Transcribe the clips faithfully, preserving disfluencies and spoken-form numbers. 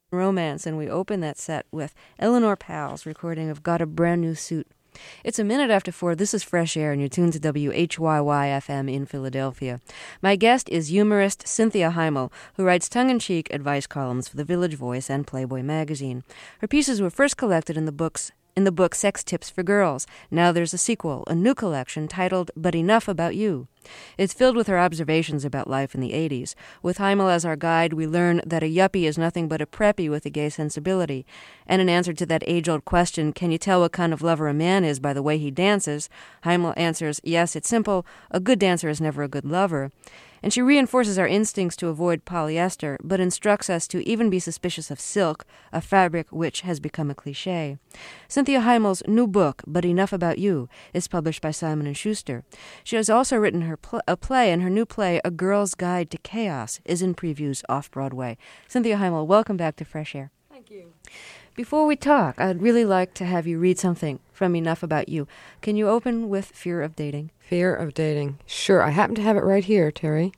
Romance, and we open that set with Eleanor Powell's recording of Got a Brand New Suit. It's a minute after four. This is Fresh Air, and you're tuned to W H Y Y F M in Philadelphia. My guest is humorist Cynthia Heimel, who writes tongue-in-cheek advice columns for The Village Voice and Playboy magazine. Her pieces were first collected in the books in the book Sex Tips for Girls. Now there's a sequel, a new collection titled But Enough About You. It's filled with her observations about life in the eighties. With Heimel as our guide, we learn that a yuppie is nothing but a preppy with a gay sensibility. And in answer to that age-old question, can you tell what kind of lover a man is by the way he dances, Heimel answers, yes, it's simple, a good dancer is never a good lover. And she reinforces our instincts to avoid polyester, but instructs us to even be suspicious of silk, a fabric which has become a cliché. Cynthia Heimel's new book, But Enough About You, is published by Simon and Schuster. She has also written her pl- a play, and her new play, A Girl's Guide to Chaos, is in previews off-Broadway. Cynthia Heimel, welcome back to Fresh Air. Thank you. Before we talk, I'd really like to have you read something from Enough About You. Can you open with Fear of Dating? Fear of dating. Sure, I happen to have it right here, Terry.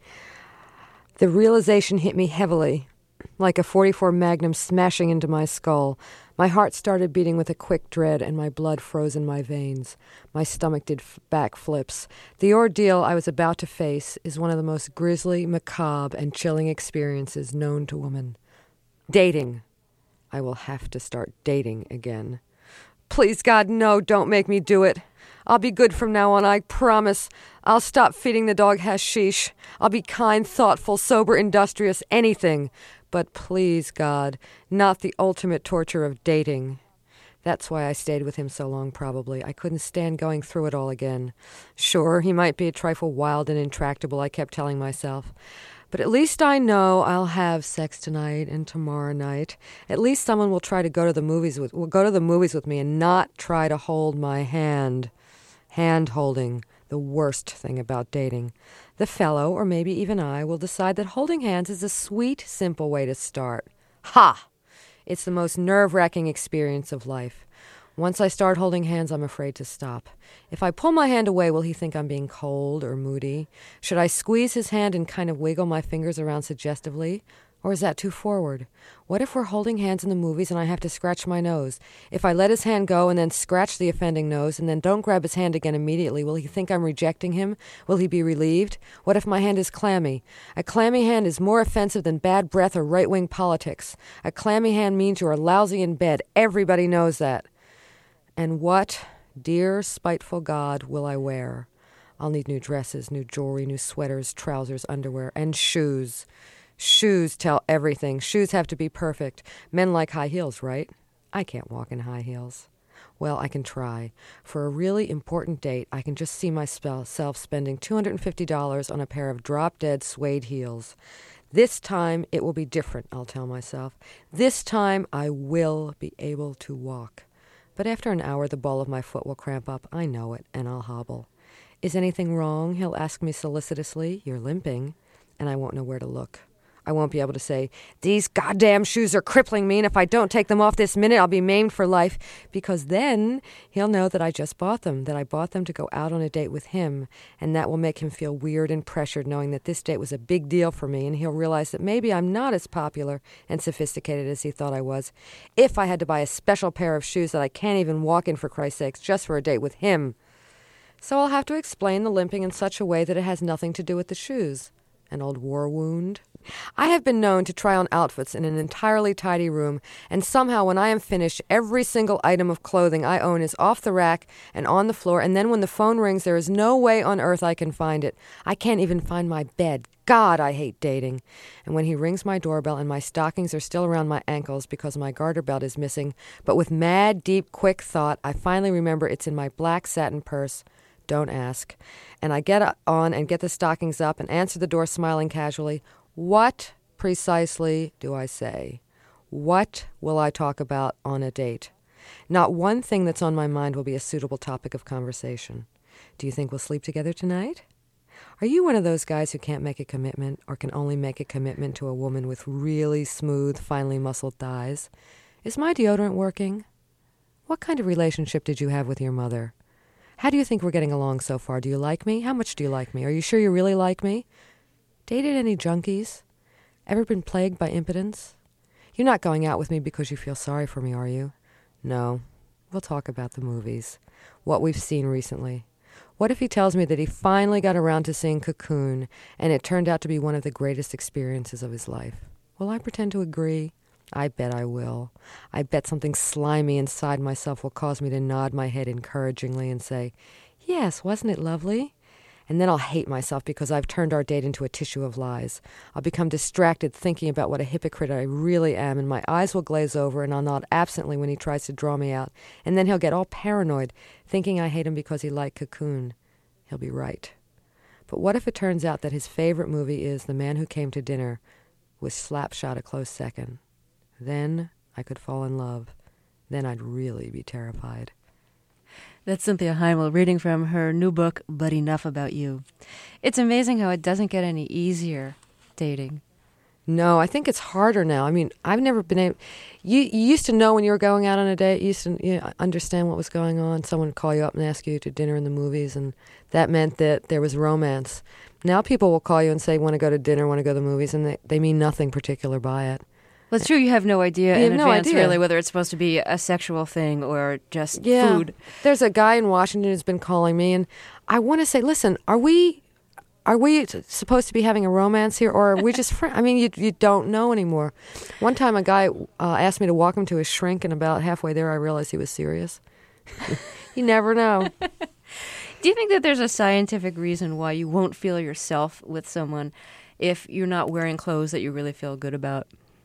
The realization hit me heavily, like a forty-four Magnum smashing into my skull. My heart started beating with a quick dread, and my blood froze in my veins. My stomach did f- backflips. The ordeal I was about to face is one of the most grisly, macabre, and chilling experiences known to woman. Dating. I will have to start dating again. Please, God, no, don't make me do it. I'll be good from now on, I promise. I'll stop feeding the dog hashish. I'll be kind, thoughtful, sober, industrious, anything. But please, God, not the ultimate torture of dating. That's why I stayed with him so long, probably. I couldn't stand going through it all again. Sure, he might be a trifle wild and intractable, I kept telling myself. But at least I know I'll have sex tonight and tomorrow night. At least someone will try to go to the movies with will go to the movies with me and not try to hold my hand. Hand-holding, the worst thing about dating. The fellow, or maybe even I, will decide that holding hands is a sweet, simple way to start. Ha! It's the most nerve-wracking experience of life. Once I start holding hands, I'm afraid to stop. If I pull my hand away, will he think I'm being cold or moody? Should I squeeze his hand and kind of wiggle my fingers around suggestively? Or is that too forward? What if we're holding hands in the movies and I have to scratch my nose? If I let his hand go and then scratch the offending nose and then don't grab his hand again immediately, will he think I'm rejecting him? Will he be relieved? What if my hand is clammy? A clammy hand is more offensive than bad breath or right-wing politics. A clammy hand means you are lousy in bed. Everybody knows that. And what, dear spiteful God, will I wear? I'll need new dresses, new jewelry, new sweaters, trousers, underwear, and shoes. Shoes tell everything. Shoes have to be perfect. Men like high heels, right? I can't walk in high heels. Well, I can try. For a really important date, I can just see myself spending two hundred fifty dollars on a pair of drop-dead suede heels. This time it will be different, I'll tell myself. This time I will be able to walk. But after an hour, the ball of my foot will cramp up. I know it, and I'll hobble. Is anything wrong? He'll ask me solicitously. You're limping. And I won't know where to look. I won't be able to say, these goddamn shoes are crippling me, and if I don't take them off this minute, I'll be maimed for life. Because then he'll know that I just bought them, that I bought them to go out on a date with him, and that will make him feel weird and pressured knowing that this date was a big deal for me, and he'll realize that maybe I'm not as popular and sophisticated as he thought I was. If I had to buy a special pair of shoes that I can't even walk in, for Christ's sakes, just for a date with him. So I'll have to explain the limping in such a way that it has nothing to do with the shoes. An old war wound. I have been known to try on outfits in an entirely tidy room, and somehow when I am finished, every single item of clothing I own is off the rack and on the floor, and then when the phone rings, there is no way on earth I can find it. I can't even find my bed. God, I hate dating. And when he rings my doorbell and my stockings are still around my ankles because my garter belt is missing, but with mad, deep, quick thought, I finally remember it's in my black satin purse. Don't ask. And I get on and get the stockings up and answer the door smiling casually. What precisely do I say? What will I talk about on a date? Not one thing that's on my mind will be a suitable topic of conversation. Do you think we'll sleep together tonight? Are you one of those guys who can't make a commitment or can only make a commitment to a woman with really smooth, finely muscled thighs? Is my deodorant working? What kind of relationship did you have with your mother? How do you think we're getting along so far? Do you like me? How much do you like me? Are you sure you really like me? Dated any junkies? Ever been plagued by impotence? You're not going out with me because you feel sorry for me, are you? No. We'll talk about the movies, what we've seen recently. What if he tells me that he finally got around to seeing Cocoon and it turned out to be one of the greatest experiences of his life? Will I pretend to agree? I bet I will. I bet something slimy inside myself will cause me to nod my head encouragingly and say, yes, wasn't it lovely? And then I'll hate myself because I've turned our date into a tissue of lies. I'll become distracted thinking about what a hypocrite I really am, and my eyes will glaze over, and I'll nod absently when he tries to draw me out. And then he'll get all paranoid, thinking I hate him because he liked Cocoon. He'll be right. But what if it turns out that his favorite movie is The Man Who Came to Dinner with Slapshot a close second? Then I could fall in love. Then I'd really be terrified. That's Cynthia Heinwell reading from her new book, But Enough About You. It's amazing how it doesn't get any easier dating. No, I think it's harder now. I mean, I've never been able... You, you used to know when you were going out on a date, you used to you know, understand what was going on. Someone would call you up and ask you to dinner in the movies, and that meant that there was romance. Now people will call you and say, want to go to dinner, want to go to the movies, and they, they mean nothing particular by it. Well, it's true. You have no idea you in have advance, no idea. really, whether it's supposed to be a sexual thing or just yeah. food. There's a guy in Washington who's been calling me, and I want to say, listen, are we are we supposed to be having a romance here, or are we just friends? I mean, you you don't know anymore. One time, a guy uh, asked me to walk him to his shrink, and about halfway there, I realized he was serious. You never know. Do you think that there's a scientific reason why you won't feel yourself with someone if you're not wearing clothes that you really feel good about?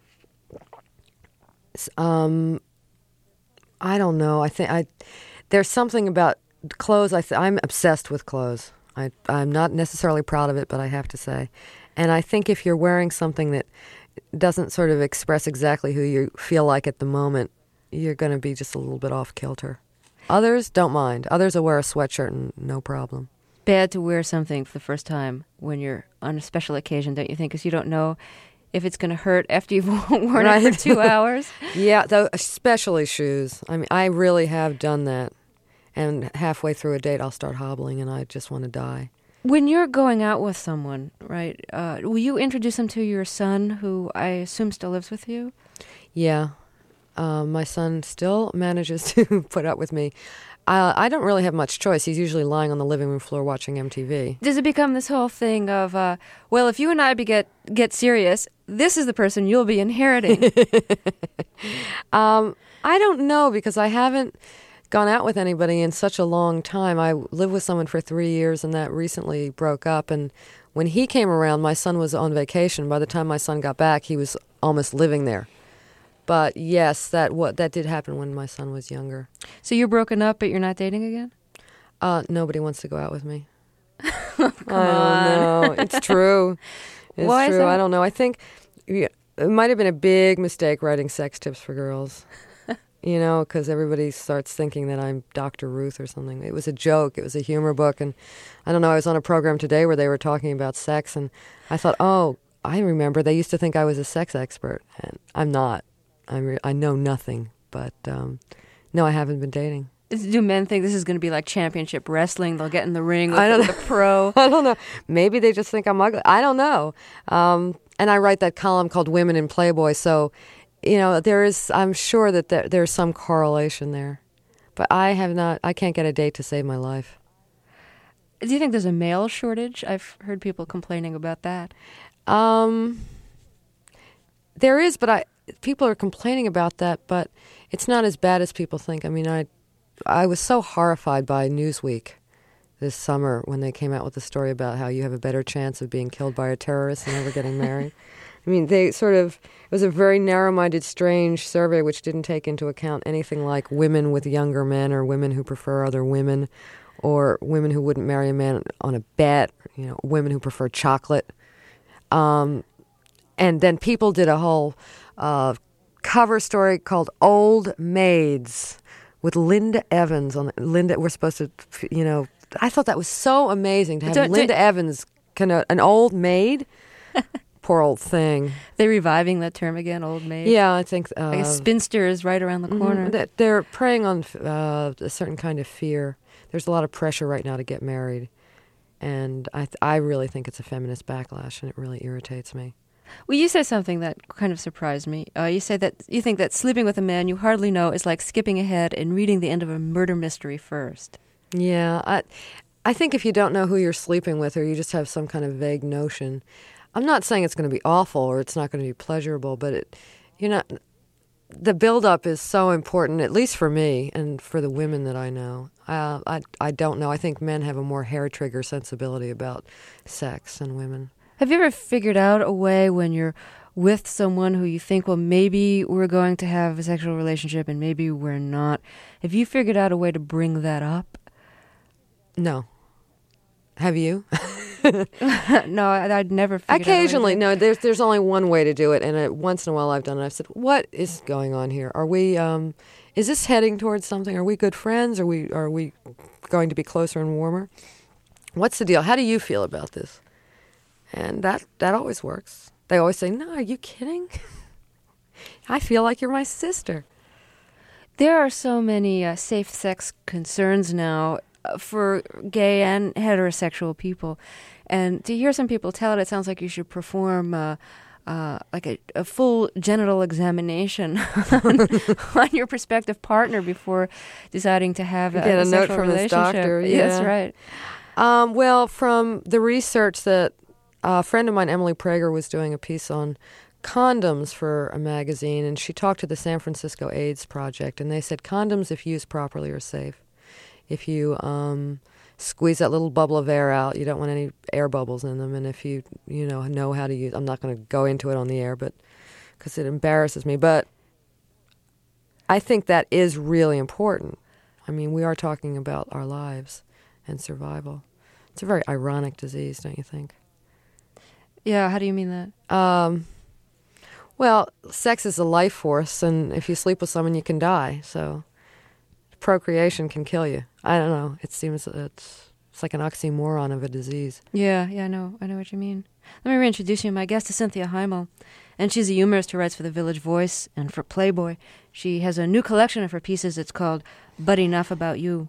Um, I don't know. I think I there's something about clothes. I th- I'm obsessed with clothes. I I'm not necessarily proud of it, but I have to say, and I think if you're wearing something that doesn't sort of express exactly who you feel like at the moment, you're going to be just a little bit off kilter. Others don't mind. Others will wear a sweatshirt and no problem. Bad to wear something for the first time when you're on a special occasion, don't you think? Because you don't know if it's going to hurt after you've worn right. it for two hours. Yeah, though, especially shoes. I mean, I really have done that. And halfway through a date, I'll start hobbling and I just want to die. When you're going out with someone, right, uh, will you introduce them to your son, who I assume still lives with you? Yeah. Uh, my son still manages to put up with me. I, I don't really have much choice. He's usually lying on the living room floor watching M T V. Does it become this whole thing of, uh, well, if you and I be get, get serious, this is the person you'll be inheriting? um, I don't know, because I haven't gone out with anybody in such a long time. I lived with someone for three years, and that recently broke up. And when he came around, my son was on vacation. By the time my son got back, he was almost living there. But yes, that what that did happen when my son was younger. So you're broken up, but you're not dating again? Uh, nobody wants to go out with me. Come I don't know. It's true. It's Why true. is that? I don't know. I think yeah, it might have been a big mistake writing sex tips for girls. You know, because everybody starts thinking that I'm Doctor Ruth or something. It was a joke. It was a humor book. And I don't know, I was on a program today where they were talking about sex, and I thought, oh, I remember they used to think I was a sex expert. And I'm not. I re- I know nothing. But um, no, I haven't been dating. Do men think this is going to be like championship wrestling? They'll get in the ring with, I don't with a pro? I don't know. Maybe they just think I'm ugly. I don't know. Um, and I write that column called Women in Playboy, so... You know, there is, I'm sure that there, there's some correlation there. But I have not, I can't get a date to save my life. Do you think there's a male shortage? I've heard people complaining about that. Um, there is, but I, people are complaining about that, but it's not as bad as people think. I mean, I, I was so horrified by Newsweek this summer when they came out with the story about how you have a better chance of being killed by a terrorist than ever getting married. I mean, they sort of, it was a very narrow-minded, strange survey which didn't take into account anything like women with younger men or women who prefer other women or women who wouldn't marry a man on a bet, you know, women who prefer chocolate. Um, and then People did a whole uh, cover story called Old Maids with Linda Evans on it. Linda, we're supposed to, you know, I thought that was so amazing to have Don't- Linda don't- Evans, kind of an old maid. Poor old thing. They're reviving that term again, old maid? Yeah, I think... Uh, Like a spinster is right around the corner. mhm, they're preying on uh, a certain kind of fear. There's a lot of pressure right now to get married. And I th- I really think it's a feminist backlash, and it really irritates me. Well, you said something that kind of surprised me. Uh, you said that you think that sleeping with a man you hardly know is like skipping ahead and reading the end of a murder mystery first. Yeah, I, I think if you don't know who you're sleeping with, or you just have some kind of vague notion, I'm not saying it's going to be awful or it's not going to be pleasurable, but it, you know, the build-up is so important, at least for me and for the women that I know. Uh, I I don't know. I think men have a more hair-trigger sensibility about sex than women. Have you ever figured out a way when you're with someone who you think, well, maybe we're going to have a sexual relationship and maybe we're not? Have you figured out a way to bring that up? No. Have you? No, I, I'd never figured Occasionally, out no, there's there's only one way to do it, and uh, once in a while I've done it. I've said, what is going on here? Are we, um, is this heading towards something? Are we good friends? Are we, are we going to be closer and warmer? What's the deal? How do you feel about this? And that, that always works. They always say, no, are you kidding? I feel like you're my sister. There are so many uh, safe sex concerns now uh, for gay and heterosexual people. And to hear some people tell it, it sounds like you should perform uh, uh, like a, a full genital examination on, on your prospective partner before deciding to have a, Get a, a note sexual from his relationship. doctor. Yeah. Yes, right. Um, well, from the research that uh, a friend of mine, Emily Prager, was doing a piece on condoms for a magazine, and she talked to the San Francisco AIDS Project, and they said condoms, if used properly, are safe. If you um, squeeze that little bubble of air out, you don't want any air bubbles in them, and if you you know know how to use, I'm not going to go into it on the air, but because it embarrasses me, but I think that is really important. I mean, we are talking about our lives and survival. It's a very ironic disease, don't you think? Yeah, how do you mean that? Um, well, sex is a life force, and if you sleep with someone, you can die. So procreation can kill you. I don't know. It seems it's it's like an oxymoron of a disease. Yeah, yeah, I know. I know what you mean. Let me reintroduce you. My guest is Cynthia Heimel, and she's a humorist who writes for The Village Voice and for Playboy. She has a new collection of her pieces. It's called But Enough About You.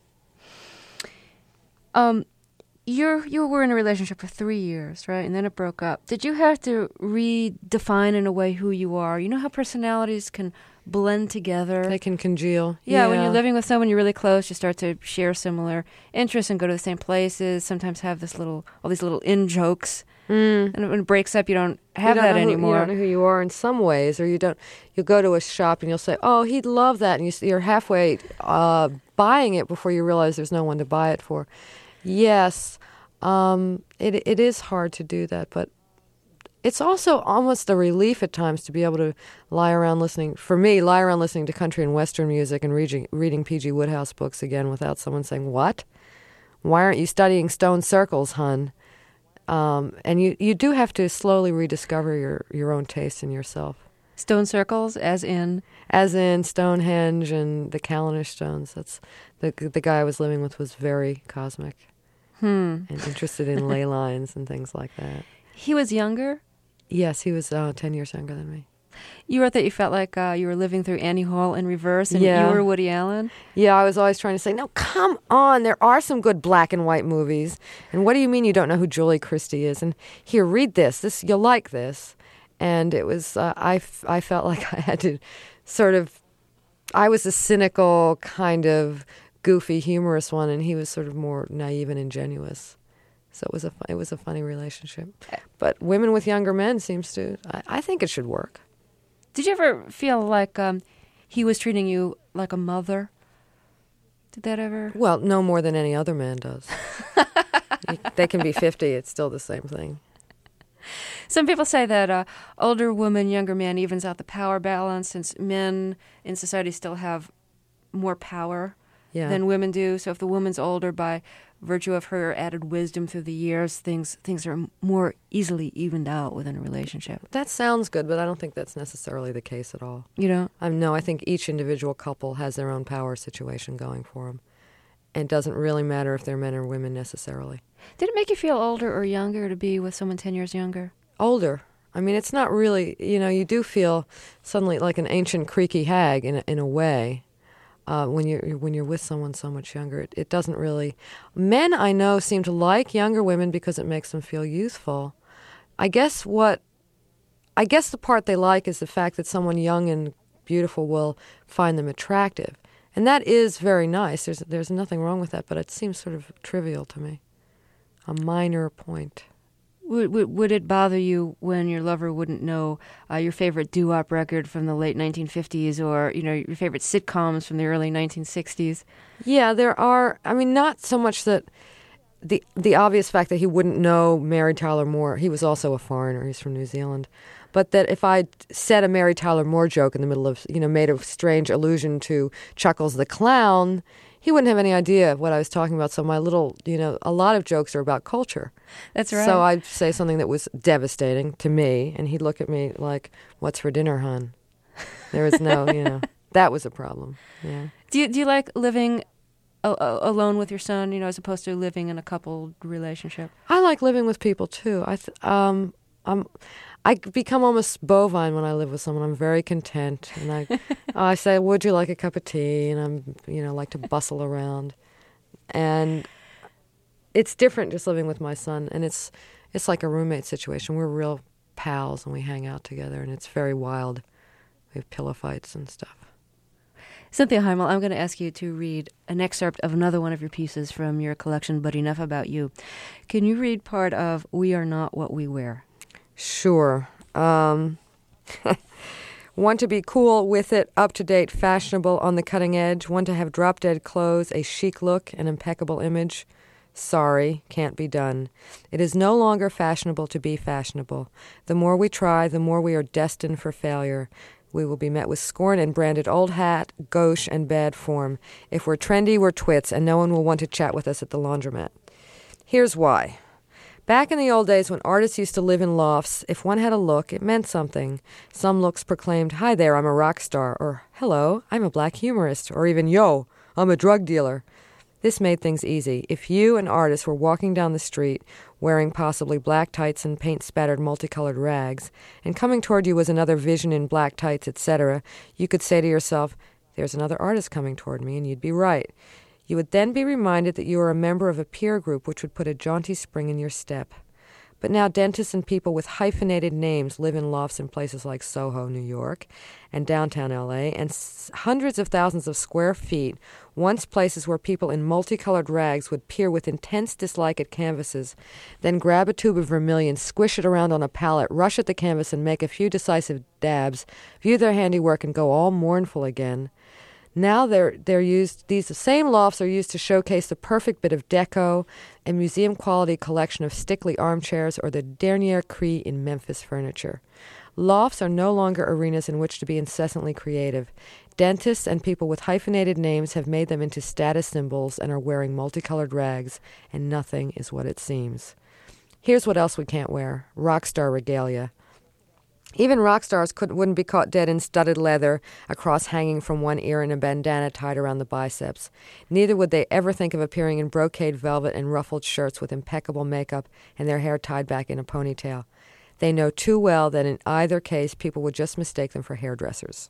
Um, you you were in a relationship for three years, right? And then it broke up. Did you have to redefine in a way who you are? You know how personalities can blend together? They can congeal. Yeah, yeah. when you're living with someone you're really close, you start to share similar interests and go to the same places. Sometimes have this little, all these little in jokes. Mm. And when it breaks up, you don't have you don't that know who, anymore. You don't know who you are in some ways, or you don't. You'll go to a shop and you'll say, "Oh, he'd love that," and you, you're halfway uh, buying it before you realize there's no one to buy it for. Yes, um, it it is hard to do that, but it's also almost a relief at times to be able to lie around listening. For me, lie around listening to country and western music and reading reading P G Wodehouse books again without someone saying, "What? Why aren't you studying stone circles, hun?" Um, and you, you do have to slowly rediscover your, your own taste in yourself. Stone circles, as in? As in Stonehenge and the Callanish stones. That's the the guy I was living with was very cosmic Hmm. and interested in ley lines and things like that. He was younger? Yes, he was uh, ten years younger than me. You wrote that you felt like uh, you were living through Annie Hall in reverse, and Yeah. you were Woody Allen? Yeah, I was always trying to say, no, come on, there are some good black and white movies. And what do you mean you don't know who Julie Christie is? And here, read this. This you'll like this. And it was, uh, I, f- I felt like I had to sort of, I was a cynical, kind of goofy, humorous one, and he was sort of more naive and ingenuous. So it was a, fu- it was a funny relationship. But women with younger men seems to, I, I think it should work. Did you ever feel like um, he was treating you like a mother? Did that ever? Well, no more than any other man does. They can be fifty, it's still the same thing. Some people say that uh, older woman, younger man evens out the power balance, since men in society still have more power Yeah. than women do. So if the woman's older, by virtue of her added wisdom through the years, things things are more easily evened out within a relationship. That sounds good, but I don't think that's necessarily the case at all. You know? Um, no, I think each individual couple has their own power situation going for them. And it doesn't really matter if they're men or women necessarily. Did it make you feel older or younger to be with someone ten years younger? Older. I mean, it's not really, you know, you do feel suddenly like an ancient creaky hag in a, in a way. Uh, when you're when you're with someone so much younger, it, it doesn't really. Men I know seem to like younger women because it makes them feel youthful. I guess what I guess the part they like is the fact that someone young and beautiful will find them attractive. And that is very nice. There's there's nothing wrong with that, but it seems sort of trivial to me. A minor point. Would, would, would it bother you when your lover wouldn't know uh, your favorite doo-wop record from the late nineteen fifties or, you know, your favorite sitcoms from the early nineteen sixties? Yeah, there are. I mean, not so much that the the obvious fact that he wouldn't know Mary Tyler Moore. He was also a foreigner. He's from New Zealand. But that if I said a Mary Tyler Moore joke in the middle of, you know, made a strange allusion to Chuckles the Clown, he wouldn't have any idea what I was talking about. So my little, you know, a lot of jokes are about culture. That's right. So I'd say something that was devastating to me, and he'd look at me like, "What's for dinner, hon?" There was no, you know, that was a problem. Yeah. Do you, do you like living a- a- alone with your son, you know, as opposed to living in a coupled relationship? I like living with people too. I th- um I'm I become almost bovine when I live with someone. I'm very content, and I I say, "Would you like a cup of tea?" And I'm, you know, like to bustle around, and it's different just living with my son, and it's it's like a roommate situation. We're real pals, and we hang out together, and it's very wild. We have pillow fights and stuff. Cynthia Heimel, I'm going to ask you to read an excerpt of another one of your pieces from your collection, But Enough About You. Can you read part of We Are Not What We Wear? Sure. Um, want to be cool with it, up-to-date, fashionable, on the cutting edge. Want to have drop-dead clothes, a chic look, an impeccable image. Sorry, can't be done. It is no longer fashionable to be fashionable. The more we try, the more we are destined for failure. We will be met with scorn and branded old hat, gauche, and bad form. If we're trendy, we're twits, and no one will want to chat with us at the laundromat. Here's why. Back in the old days when artists used to live in lofts, if one had a look, it meant something. Some looks proclaimed, "Hi there, I'm a rock star," or "Hello, I'm a black humorist," or even, "Yo, I'm a drug dealer." This made things easy. If you, an artist, were walking down the street wearing possibly black tights and paint-spattered multicolored rags, and coming toward you was another vision in black tights, et cetera, you could say to yourself, "There's another artist coming toward me," and you'd be right. You would then be reminded that you are a member of a peer group which would put a jaunty spring in your step. But now dentists and people with hyphenated names live in lofts in places like Soho, New York, and downtown L A, and s- hundreds of thousands of square feet, once places where people in multicolored rags would peer with intense dislike at canvases, then grab a tube of vermilion, squish it around on a palette, rush at the canvas and make a few decisive dabs, view their handiwork and go all mournful again. Now they're they're used. These same lofts are used to showcase the perfect bit of deco, a museum-quality collection of Stickley armchairs, or the dernier cri in Memphis furniture. Lofts are no longer arenas in which to be incessantly creative. Dentists and people with hyphenated names have made them into status symbols and are wearing multicolored rags, and nothing is what it seems. Here's what else we can't wear: rock star regalia. Even rock stars couldn't, wouldn't be caught dead in studded leather, a cross hanging from one ear and a bandana tied around the biceps. Neither would they ever think of appearing in brocade velvet and ruffled shirts with impeccable makeup and their hair tied back in a ponytail. They know too well that in either case people would just mistake them for hairdressers.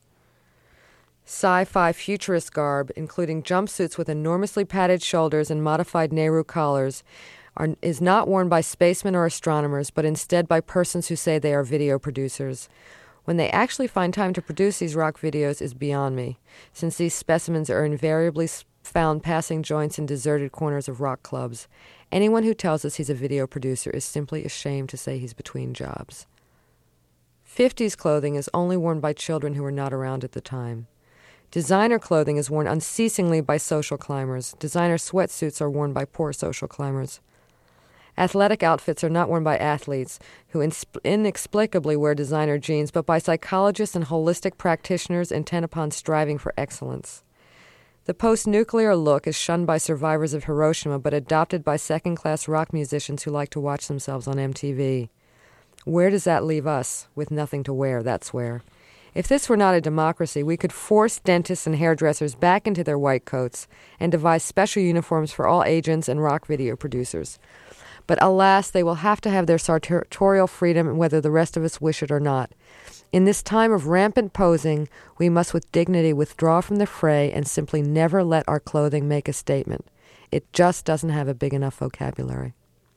Sci-fi futurist garb, including jumpsuits with enormously padded shoulders and modified Nehru collars, Are, is not worn by spacemen or astronomers, but instead by persons who say they are video producers. When they actually find time to produce these rock videos is beyond me, since these specimens are invariably found passing joints in deserted corners of rock clubs. Anyone who tells us he's a video producer is simply ashamed to say he's between jobs. fifties clothing is only worn by children who were not around at the time. Designer clothing is worn unceasingly by social climbers. Designer sweatsuits are worn by poor social climbers. Athletic outfits are not worn by athletes, who inexplicably wear designer jeans, but by psychologists and holistic practitioners intent upon striving for excellence. The post-nuclear look is shunned by survivors of Hiroshima, but adopted by second-class rock musicians who like to watch themselves on M T V. Where does that leave us? With nothing to wear, that's where. If this were not a democracy, we could force dentists and hairdressers back into their white coats and devise special uniforms for all agents and rock video producers. But alas, they will have to have their sartorial freedom whether the rest of us wish it or not. In this time of rampant posing, we must with dignity withdraw from the fray and simply never let our clothing make a statement. It just doesn't have a big enough vocabulary.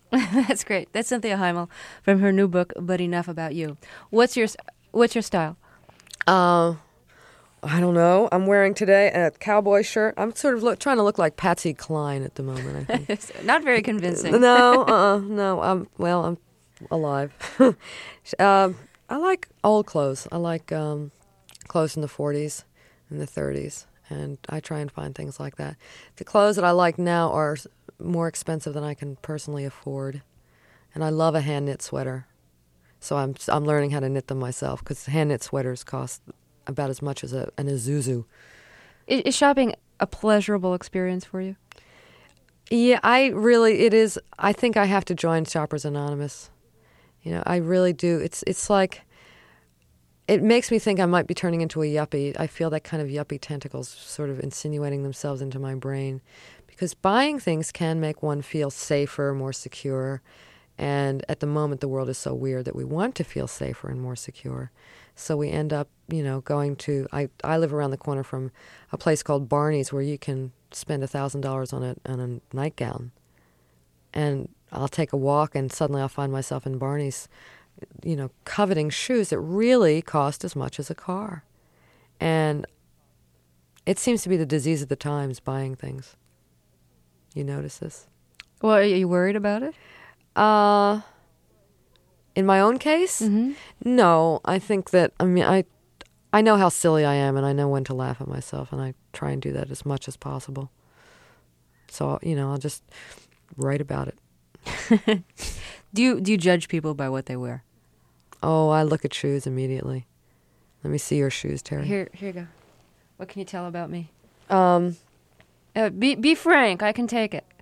That's great. That's Cynthia Heimel from her new book, But Enough About You. What's your What's your style? Uh, I don't know. I'm wearing today a cowboy shirt. I'm sort of look, trying to look like Patsy Cline at the moment, I think. Not very convincing. no, uh-uh, no. I'm, well, I'm alive. uh, I like old clothes. I like um, clothes in the forties and the thirties, and I try and find things like that. The clothes that I like now are more expensive than I can personally afford, and I love a hand-knit sweater. So I'm I'm learning how to knit them myself, because hand-knit sweaters cost about as much as a, an Isuzu. Is, is shopping a pleasurable experience for you? Yeah, I really, it is. I think I have to join Shoppers Anonymous. You know, I really do. It's it's like, it makes me think I might be turning into a yuppie. I feel that kind of yuppie tentacles sort of insinuating themselves into my brain. Because buying things can make one feel safer, more secure. And at the moment, the world is so weird that we want to feel safer and more secure. So we end up, you know, going to, I, I live around the corner from a place called Barney's, where you can spend one thousand dollars on a, on a nightgown. And I'll take a walk, and suddenly I'll find myself in Barney's, you know, coveting shoes that really cost as much as a car. And it seems to be the disease of the times, buying things. You notice this? Well, are you worried about it? Uh, in my own case? Mm-hmm. No, I think that, I mean, I, I know how silly I am, and I know when to laugh at myself, and I try and do that as much as possible. So, you know, I'll just write about it. do you do you judge people by what they wear? Oh, I look at shoes immediately. Let me see your shoes, Terry. Here, here you go. What can you tell about me? Um, uh, be be frank. I can take it.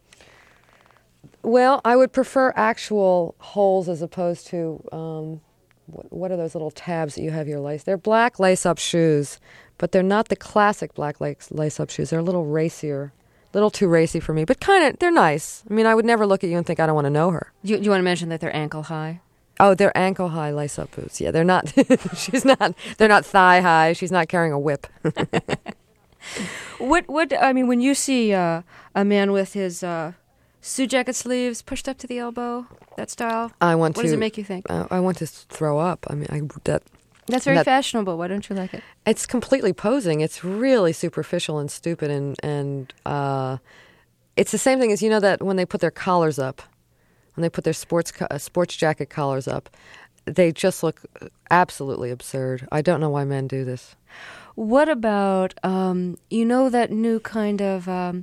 Well, I would prefer actual holes as opposed to, um, what, what are those little tabs that you have your lace? They're black lace-up shoes, but they're not the classic black lace, lace-up shoes. They're a little racier, a little too racy for me, but kind of, they're nice. I mean, I would never look at you and think I don't want to know her. Do you, do you want to mention that they're ankle high? Oh, they're ankle high lace-up boots. Yeah, they're not, she's not, they're not thigh high. She's not carrying a whip. What, what, I mean, when you see uh, a man with his uh, suit jacket sleeves pushed up to the elbow, that style, I want what to, does it make you think? Uh, I want to throw up. I mean, I, that... That's very that, fashionable. Why don't you like it? It's completely posing. It's really superficial and stupid, and, and uh, it's the same thing as, you know, that when they put their collars up, when they put their sports co- uh, sports jacket collars up, they just look absolutely absurd. I don't know why men do this. What about, um, you know, that new kind of um,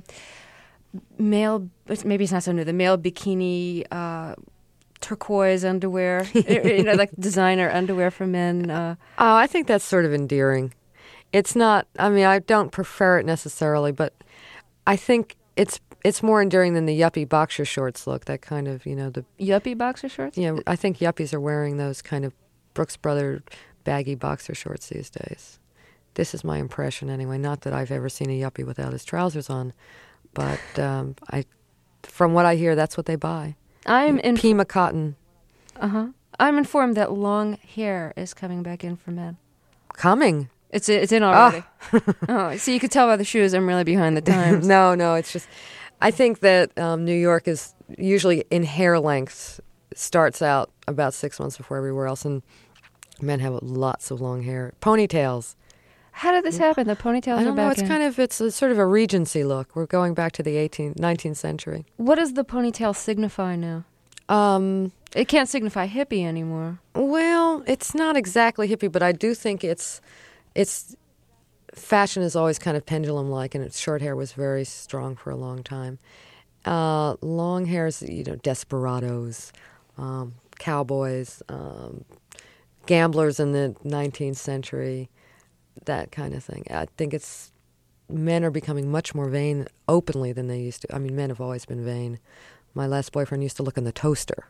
male, maybe it's not so new, the male bikini uh, turquoise underwear, you know, like designer underwear for men? Uh. Oh, I think that's sort of endearing. It's not, I mean, I don't prefer it necessarily, but I think it's it's more enduring than the yuppie boxer shorts look, that kind of, you know, the... Yuppie boxer shorts? Yeah, I think yuppies are wearing those kind of Brooks Brothers baggy boxer shorts these days. This is my impression anyway. Not that I've ever seen a yuppie without his trousers on, but um, I, from what I hear, that's what they buy. I'm in Pima cotton. Uh-huh. I'm informed that long hair is coming back in for men. Coming? It's it's in already. Oh, oh so you could tell by the shoes I'm really behind the times. no, no, it's just... I think that um, New York is usually in hair length, starts out about six months before everywhere else, and men have lots of long hair. Ponytails. How did this happen? The ponytails I don't are back know. It's in. kind of, it's a, sort of a Regency look. We're going back to the eighteenth, nineteenth century. What does the ponytail signify now? Um, it can't signify hippie anymore. Well, it's not exactly hippie, but I do think it's, it's, fashion is always kind of pendulum-like, and its short hair was very strong for a long time. Uh, long hairs, you know, desperados, um, cowboys, um, gamblers in the nineteenth century, that kind of thing. I think it's, men are becoming much more vain openly than they used to. I mean, men have always been vain. My last boyfriend used to look in the toaster.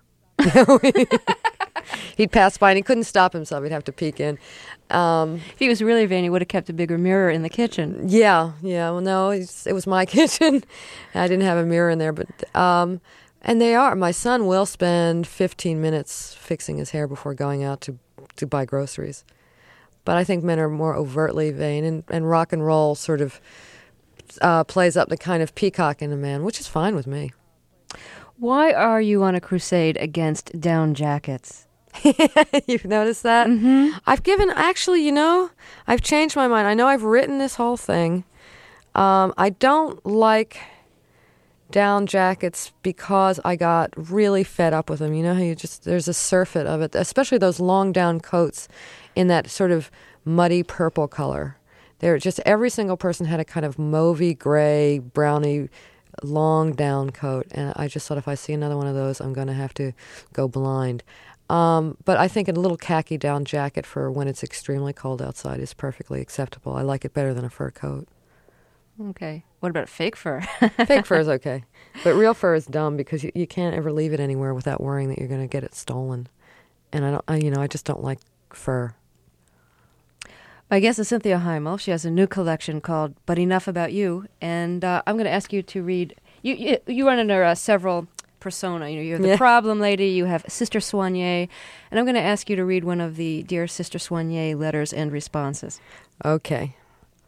He'd pass by and he couldn't stop himself. He'd have to peek in. Um, if he was really vain, he would have kept a bigger mirror in the kitchen. Yeah, yeah. Well, no, it's, it was my kitchen. I didn't have a mirror in there, but um, and they are. My son will spend fifteen minutes fixing his hair before going out to to buy groceries. But I think men are more overtly vain, and, and rock and roll sort of uh, plays up the kind of peacock in a man, which is fine with me. Why are you on a crusade against down jackets? You've noticed that? Mm-hmm. I've given, actually, you know, I've changed my mind. I know I've written this whole thing. Um, I don't like down jackets because I got really fed up with them. You know how you just, there's a surfeit of it, especially those long down coats in that sort of muddy purple color. They're just, every single person had a kind of mauvey, gray, browny, long down coat. And I just thought if I see another one of those, I'm going to have to go blind. Um, but I think a little khaki down jacket for when it's extremely cold outside is perfectly acceptable. I like it better than a fur coat. Okay. What about fake fur? Fake fur is okay. But real fur is dumb because you, you can't ever leave it anywhere without worrying that you're going to get it stolen. And I don't, I, you know, I just don't like fur. My guest is Cynthia Heimel. She has a new collection called But Enough About You. And uh, I'm going to ask you to read, you you, you run under uh, several persona. You know, you have the Yeah. problem lady, you have Sister Soigné, and I'm going to ask you to read one of the Dear Sister Soigné letters and responses. Okay.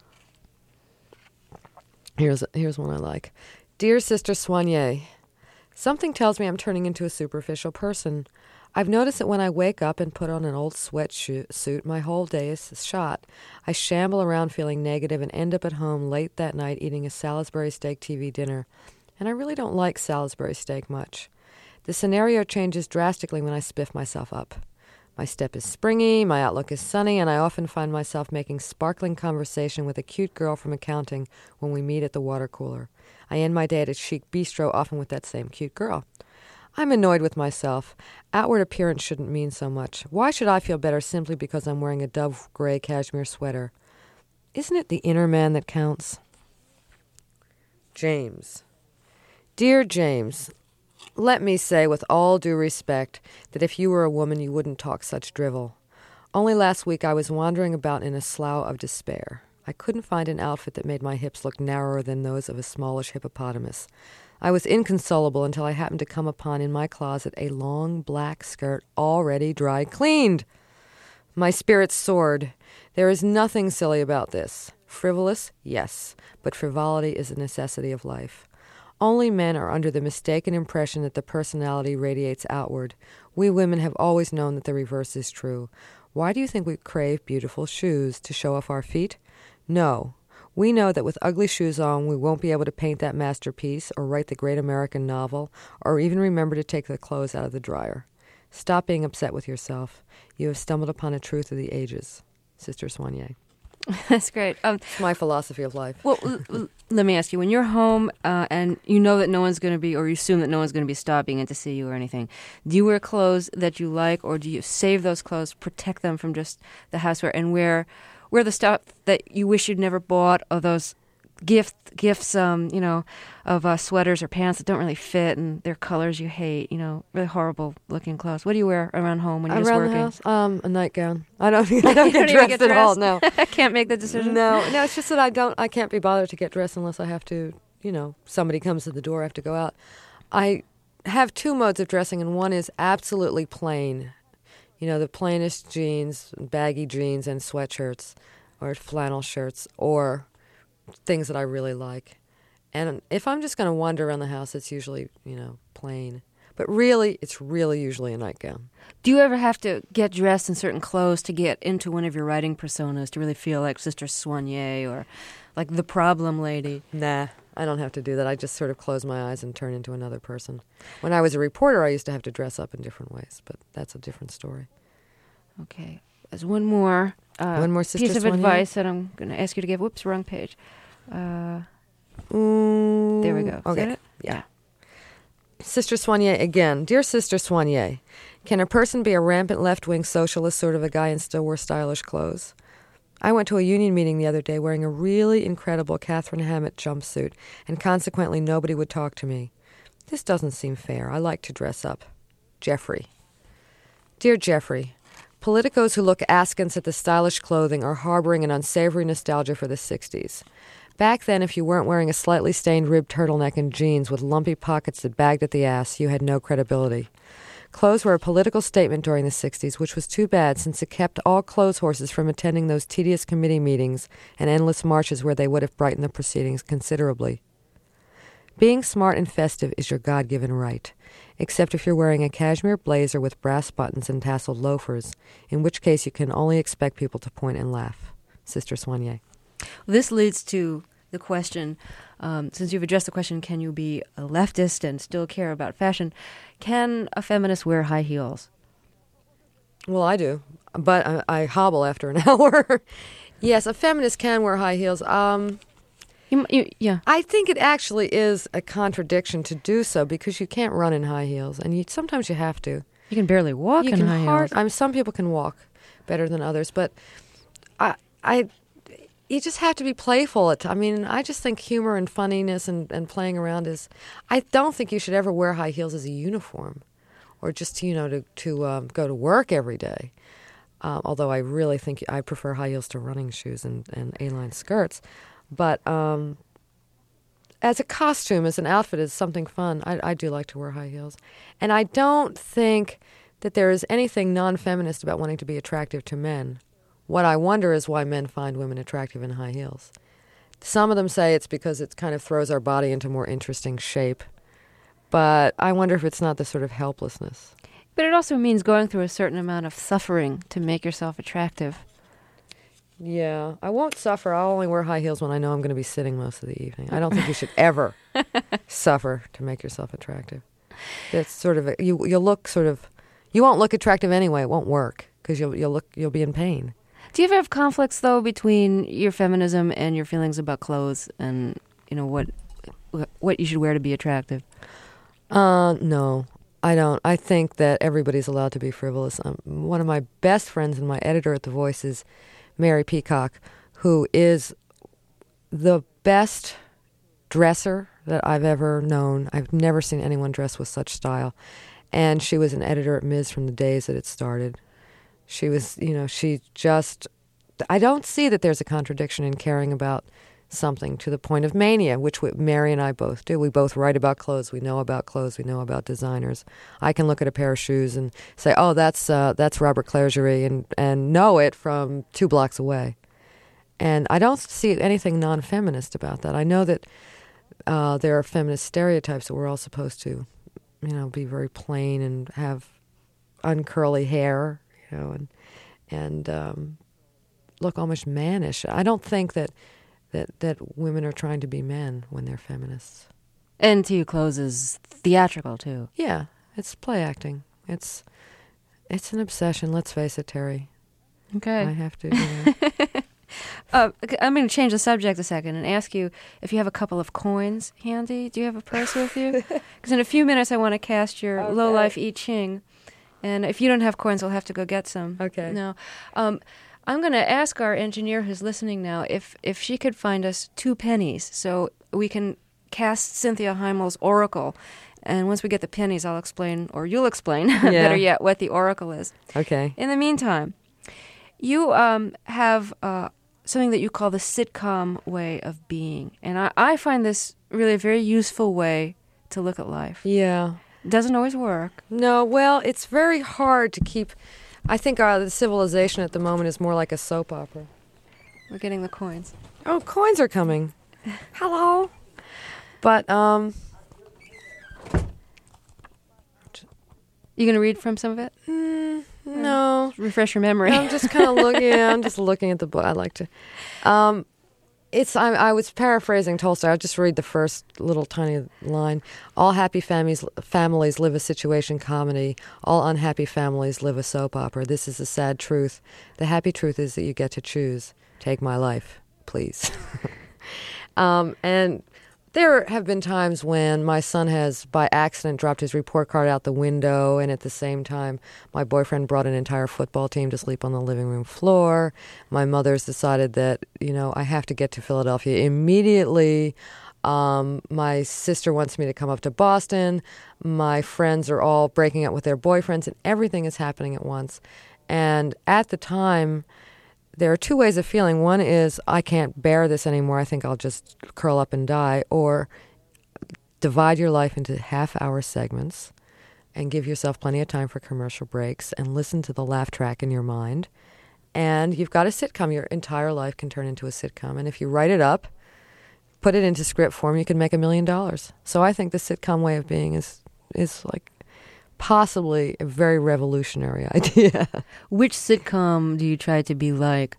Here's here's one I like. Dear Sister Soigné, something tells me I'm turning into a superficial person. I've noticed that when I wake up and put on an old sweatsuit, my whole day is shot. I shamble around feeling negative and end up at home late that night eating a Salisbury steak T V dinner. And I really don't like Salisbury steak much. The scenario changes drastically when I spiff myself up. My step is springy, my outlook is sunny, and I often find myself making sparkling conversation with a cute girl from accounting when we meet at the water cooler. I end my day at a chic bistro, often with that same cute girl. I'm annoyed with myself. Outward appearance shouldn't mean so much. Why should I feel better simply because I'm wearing a dove gray cashmere sweater? Isn't it the inner man that counts? James. Dear James, let me say with all due respect that if you were a woman you wouldn't talk such drivel. Only last week I was wandering about in a slough of despair. I couldn't find an outfit that made my hips look narrower than those of a smallish hippopotamus. I was inconsolable until I happened to come upon in my closet a long black skirt already dry cleaned. My spirits soared. There is nothing silly about this. Frivolous? Yes, but frivolity is a necessity of life. Only men are under the mistaken impression that the personality radiates outward. We women have always known that the reverse is true. Why do you think we crave beautiful shoes? To show off our feet? No. We know that with ugly shoes on, we won't be able to paint that masterpiece or write the great American novel or even remember to take the clothes out of the dryer. Stop being upset with yourself. You have stumbled upon a truth of the ages. Sister Soigné. That's great. Um, It's my philosophy of life. well, l- l- let me ask you, when you're home uh, and you know that no one's going to be, or you assume that no one's going to be stopping in to see you or anything, do you wear clothes that you like, or do you save those clothes, protect them from just the housewear, and wear, wear the stuff that you wish you'd never bought, or those gift gifts, um, you know, of uh, sweaters or pants that don't really fit and they're colors you hate, you know, really horrible looking clothes. What do you wear around home when you're just Around working? the house? Um, a nightgown. I don't, I don't You get don't even dressed get at all, dressed? no. I can't make that decision. No, no, it's just that I don't, I can't be bothered to get dressed unless I have to, you know, somebody comes to the door, I have to go out. I have two modes of dressing, and one is absolutely plain. You know, the plainest jeans, baggy jeans and sweatshirts, or flannel shirts, or things that I really like. And if I'm just going to wander around the house, it's usually, you know, plain. But really, it's really usually a nightgown. Do you ever have to get dressed in certain clothes to get into one of your writing personas, to really feel like Sister Soigné or like the problem lady? Nah, I don't have to do that. I just sort of close my eyes and turn into another person. When I was a reporter, I used to have to dress up in different ways, but that's a different story. Okay. There's one more, uh, One more Sister piece of Soigné? advice that I'm going to ask you to give. Whoops, wrong page. Uh, Ooh, there we go. Is Okay. that it? Yeah. Sister Soigné again. Dear Sister Soigné, can a person be a rampant left-wing socialist sort of a guy and still wear stylish clothes? I went to a union meeting the other day wearing a really incredible Catherine Hammett jumpsuit, and consequently nobody would talk to me. This doesn't seem fair. I like to dress up. Jeffrey. Dear Jeffrey, politicos who look askance at the stylish clothing are harboring an unsavory nostalgia for the sixties. Back then, if you weren't wearing a slightly stained ribbed turtleneck and jeans with lumpy pockets that bagged at the ass, you had no credibility. Clothes were a political statement during the sixties, which was too bad since it kept all clothes horses from attending those tedious committee meetings and endless marches where they would have brightened the proceedings considerably. Being smart and festive is your God-given right, except if you're wearing a cashmere blazer with brass buttons and tasseled loafers, in which case you can only expect people to point and laugh. Sister Soigné. This leads to the question, um, since you've addressed the question, can you be a leftist and still care about fashion? Can a feminist wear high heels? Well, I do, but I, I hobble after an hour. Yes, a feminist can wear high heels. Um, you, you, yeah. I think it actually is a contradiction to do so because you can't run in high heels, and you, sometimes you have to. You can barely walk you in can high hard, heels. I mean, some people can walk better than others, but I, I, you just have to be playful. At, I mean, I just think humor and funniness and, and playing around is. I don't think you should ever wear high heels as a uniform, or just you know to to um, go to work every day. Um, although I really think I prefer high heels to running shoes and, and A-line skirts. But um, as a costume, as an outfit, as something fun, I, I do like to wear high heels. And I don't think that there is anything non-feminist about wanting to be attractive to men. What I wonder is why men find women attractive in high heels. Some of them say it's because it kind of throws our body into more interesting shape. But I wonder if it's not the sort of helplessness. But it also means going through a certain amount of suffering to make yourself attractive. Yeah, I won't suffer. I'll only wear high heels when I know I'm going to be sitting most of the evening. I don't think you should ever suffer to make yourself attractive. It's sort of a, you. You'll look sort of. You won't look attractive anyway. It won't work because you'll you'll look you'll be in pain. Do you ever have conflicts though between your feminism and your feelings about clothes and you know what what you should wear to be attractive? Uh, no. I don't. I think that everybody's allowed to be frivolous. Um, one of my best friends and my editor at The Voice is Mary Peacock, who is the best dresser that I've ever known. I've never seen anyone dress with such style. And she was an editor at Miz from the days that it started. She was, you know, she just... I don't see that there's a contradiction in caring about something to the point of mania, which we, Mary and I both do. We both write about clothes. We know about clothes. We know about designers. I can look at a pair of shoes and say, "Oh, that's uh, that's Robert Clergerie," and and know it from two blocks away. And I don't see anything non-feminist about that. I know that uh, there are feminist stereotypes that we're all supposed to, you know, be very plain and have uncurly hair, you know, and and um, look almost mannish. I don't think that. That that women are trying to be men when they're feminists. And to you, clothes is theatrical too. Yeah, it's play acting. It's it's an obsession. Let's face it, Terry. Okay. I have to. You know. uh, I'm going to change the subject a second and ask you if you have a couple of coins handy. Do you have a purse with you? Because in a few minutes I want to cast your okay. low life I Ching, and if you don't have coins, I'll have to go get some. Okay. No. Um, I'm going to ask our engineer who's listening now if, if she could find us two pennies so we can cast Cynthia Heimel's oracle. And once we get the pennies, I'll explain, or you'll explain, yeah. better yet, what the oracle is. Okay. In the meantime, you um, have uh, something that you call the sitcom way of being. And I, I find this really a very useful way to look at life. Yeah. It doesn't always work. No, well, it's very hard to keep... I think uh, the civilization at the moment is more like a soap opera. We're getting the coins. Oh, coins are coming. Hello. But, um... You going to read from some of it? Mm, no. Refresh your memory. I'm just kind of looking, yeah, I'm just looking at the book. I like to... Um, It's. I, I was paraphrasing Tolstoy. I'll just read the first little tiny line. All happy families families live a situation comedy. All unhappy families live a soap opera. This is the sad truth. The happy truth is that you get to choose. Take my life, please. um, and there have been times when my son has, by accident, dropped his report card out the window, and at the same time, my boyfriend brought an entire football team to sleep on the living room floor. My mother's decided that, you know, I have to get to Philadelphia immediately. Um, my sister wants me to come up to Boston. My friends are all breaking up with their boyfriends, and everything is happening at once. And at the time... there are two ways of feeling. One is, I can't bear this anymore. I think I'll just curl up and die. Or divide your life into half-hour segments and give yourself plenty of time for commercial breaks and listen to the laugh track in your mind. And you've got a sitcom. Your entire life can turn into a sitcom. And if you write it up, put it into script form, you can make a million dollars. So I think the sitcom way of being is is like possibly a very revolutionary idea. Which sitcom do you try to be like?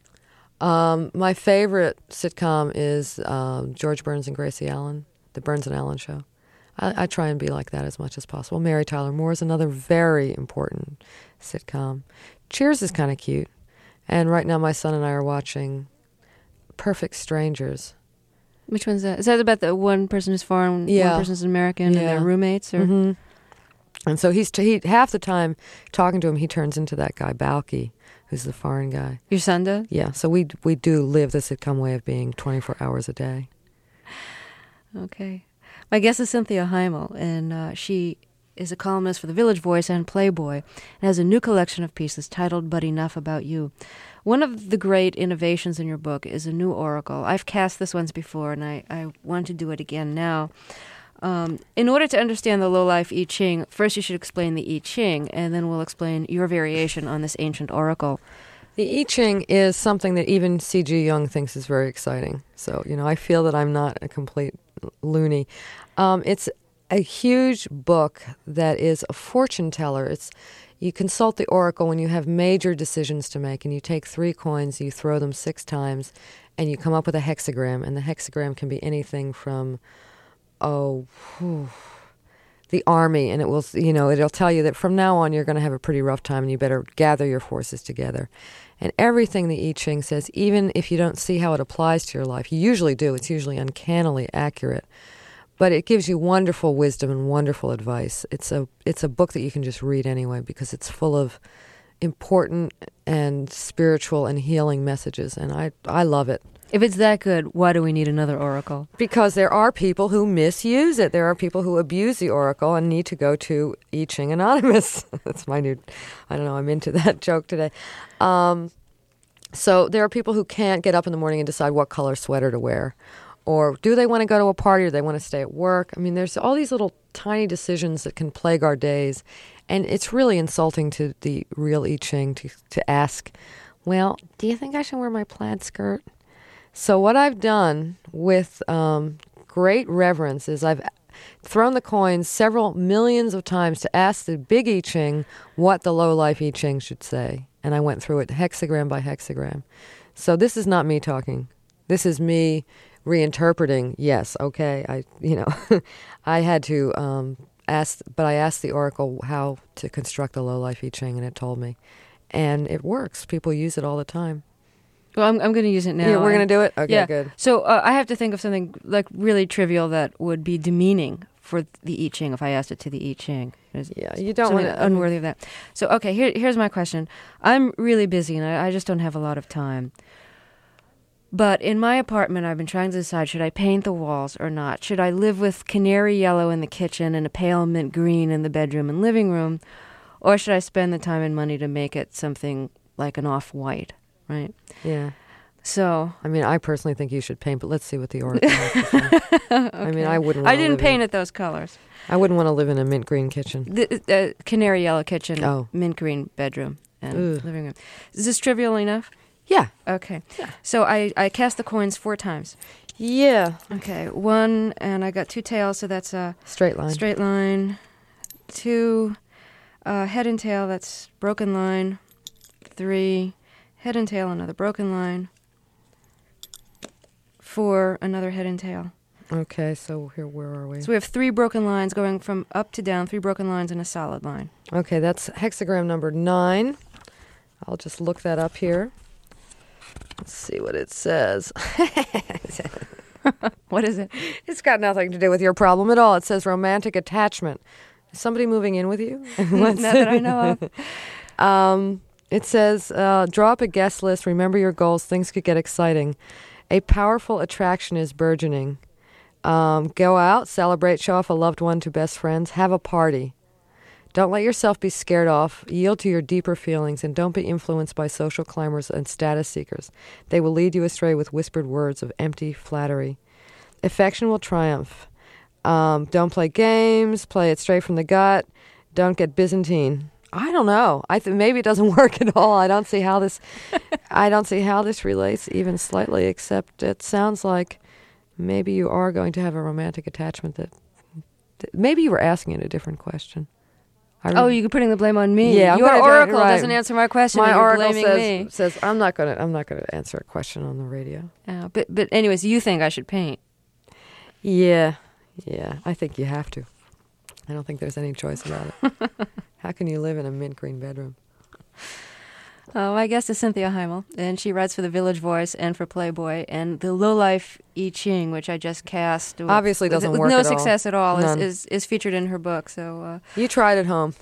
Um, my favorite sitcom is um, George Burns and Gracie Allen, The Burns and Allen Show. I, I try and be like that as much as possible. Mary Tyler Moore is another very important sitcom. Cheers is kind of cute. And right now my son and I are watching Perfect Strangers. Which one's that? Is that about the one person who's foreign, Yeah. one person's American, Yeah. and their roommates? Or? Mm-hmm. And so he's t- he half the time talking to him, he turns into that guy Balky, who's the foreign guy. Your son does? Yeah, so we we do live the sitcom way of being twenty-four hours a day. Okay. My guest is Cynthia Heimel, and uh, she is a columnist for The Village Voice and Playboy, and has a new collection of pieces titled But Enough About You. One of the great innovations in your book is a new oracle. I've cast this once before, and I, I want to do it again now. Um, in order to understand the low-life I Ching, first you should explain the I Ching, and then we'll explain your variation on this ancient oracle. The I Ching is something that even C G Jung thinks is very exciting. So, you know, I feel that I'm not a complete loony. Um, it's a huge book that is a fortune teller. It's you consult the oracle when you have major decisions to make, and you take three coins, you throw them six times, and you come up with a hexagram, and the hexagram can be anything from oh, whew, the army, and it will, you know, it'll tell you that from now on you're going to have a pretty rough time and you better gather your forces together. And everything the I Ching says, even if you don't see how it applies to your life, you usually do, it's usually uncannily accurate, but it gives you wonderful wisdom and wonderful advice. It's a it's a book that you can just read anyway because it's full of important and spiritual and healing messages, and I I love it. If it's that good, why do we need another oracle? Because there are people who misuse it. There are people who abuse the oracle and need to go to I Ching Anonymous. That's my new, I don't know, I'm into that joke today. Um, so there are people who can't get up in the morning and decide what color sweater to wear. Or do they want to go to a party or do they want to stay at work? I mean, there's all these little tiny decisions that can plague our days. And it's really insulting to the real I Ching to, to ask, well, do you think I should wear my plaid skirt? So what I've done with um, great reverence is I've thrown the coins several millions of times to ask the big I Ching what the low-life I Ching should say. And I went through it hexagram by hexagram. So this is not me talking. This is me reinterpreting. Yes, okay, I you know, I had to um, ask, but I asked the oracle how to construct the low-life I Ching, and it told me. And it works. People use it all the time. Well, I'm I'm going to use it now. Yeah, we're going to do it? Okay, yeah. good. So uh, I have to think of something like really trivial that would be demeaning for the I Ching if I asked it to the I Ching. There's yeah, you don't want to... unworthy of that. So, okay, here, here's my question. I'm really busy and I, I just don't have a lot of time. But in my apartment, I've been trying to decide, should I paint the walls or not? Should I live with canary yellow in the kitchen and a pale mint green in the bedroom and living room? Or should I spend the time and money to make it something like an off-white? Right. Yeah. So I mean, I personally think you should paint, but let's see what the oracle has to say. Okay. I mean, I wouldn't. I didn't live paint in, it those colors. I wouldn't want to live in a mint green kitchen. The, the canary yellow kitchen, oh. mint green bedroom, and Ugh. living room. Is this trivial enough? Yeah. Okay. Yeah. So I I cast the coins four times. Yeah. Okay. One, and I got two tails, so that's a straight line. Straight line. Two, uh, head and tail. That's broken line. Three. Head and tail, another broken line. Four, another head and tail. Okay, so here, where are we? So we have three broken lines going from up to down, three broken lines and a solid line. Okay, that's hexagram number nine. I'll just look that up here. Let's see what it says. What is it? It's got nothing to do with your problem at all. It says romantic attachment. Is somebody moving in with you? Not that I know of. um... It says, uh, draw up a guest list, remember your goals, things could get exciting. A powerful attraction is burgeoning. Um, go out, celebrate, show off a loved one to best friends, have a party. Don't let yourself be scared off, yield to your deeper feelings, and don't be influenced by social climbers and status seekers. They will lead you astray with whispered words of empty flattery. Affection will triumph. Um, don't play games, play it straight from the gut, don't get Byzantine. I don't know. I think maybe it doesn't work at all. I don't see how this. I don't see how this relates even slightly. Except it sounds like maybe you are going to have a romantic attachment that, that maybe you were asking it a different question. I oh, you're putting the blame on me. Yeah, I'm your gonna, oracle right. doesn't answer my question. My and you're oracle blaming says, me. says I'm not going to I'm not going to answer a question on the radio. Uh, but but anyways, you think I should paint? Yeah, yeah. I think you have to. I don't think there's any choice about it. How can you live in a mint green bedroom? Oh, my guest is Cynthia Heimel, and she writes for The Village Voice and for Playboy. And the Lowlife I Ching, which I just cast, with, obviously doesn't with, work with no at all. success at all, is, None. is is featured in her book. So uh, you try it at home,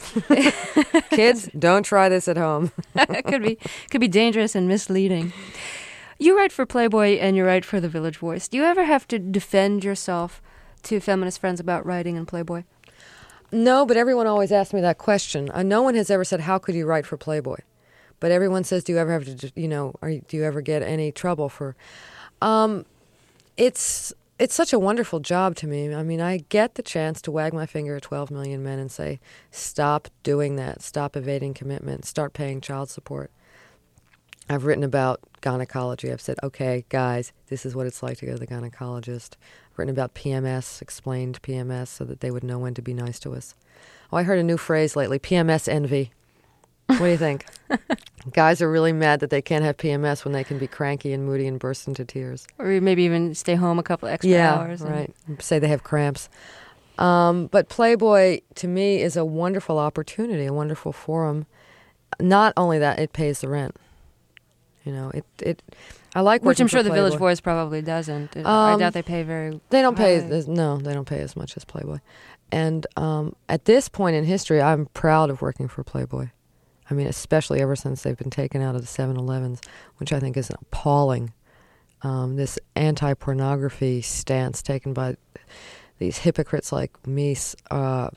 kids. Don't try this at home. it could be could be dangerous and misleading. You write for Playboy and you write for The Village Voice. Do you ever have to defend yourself to feminist friends about writing in Playboy? No, but everyone always asks me that question. Uh, no one has ever said, "How could you write for Playboy?" But everyone says, "Do you ever have to, you know, or do you ever get any trouble for?" Um, it's it's such a wonderful job to me. I mean, I get the chance to wag my finger at twelve million men and say, "Stop doing that. Stop evading commitment. Start paying child support." I've written about gynecology. I've said, "Okay, guys, this is what it's like to go to the gynecologist." I've written about P M S, explained P M S so that they would know when to be nice to us. Oh, I heard a new phrase lately: P M S envy. What do you think? Guys are really mad that they can't have P M S when they can be cranky and moody and burst into tears. Or maybe even stay home a couple extra yeah, hours. Yeah, right. Say they have cramps. Um, but Playboy, to me, is a wonderful opportunity, a wonderful forum. Not only that, it pays the rent. You know, it. it I like Which working I'm sure for the Playboy. Village Voice probably doesn't. Um, I doubt they pay very They don't pay, highly. no, they don't pay as much as Playboy. And um, at this point in history, I'm proud of working for Playboy. I mean, especially ever since they've been taken out of the seven elevens, which I think is appalling. Um, this anti-pornography stance taken by these hypocrites like me uh,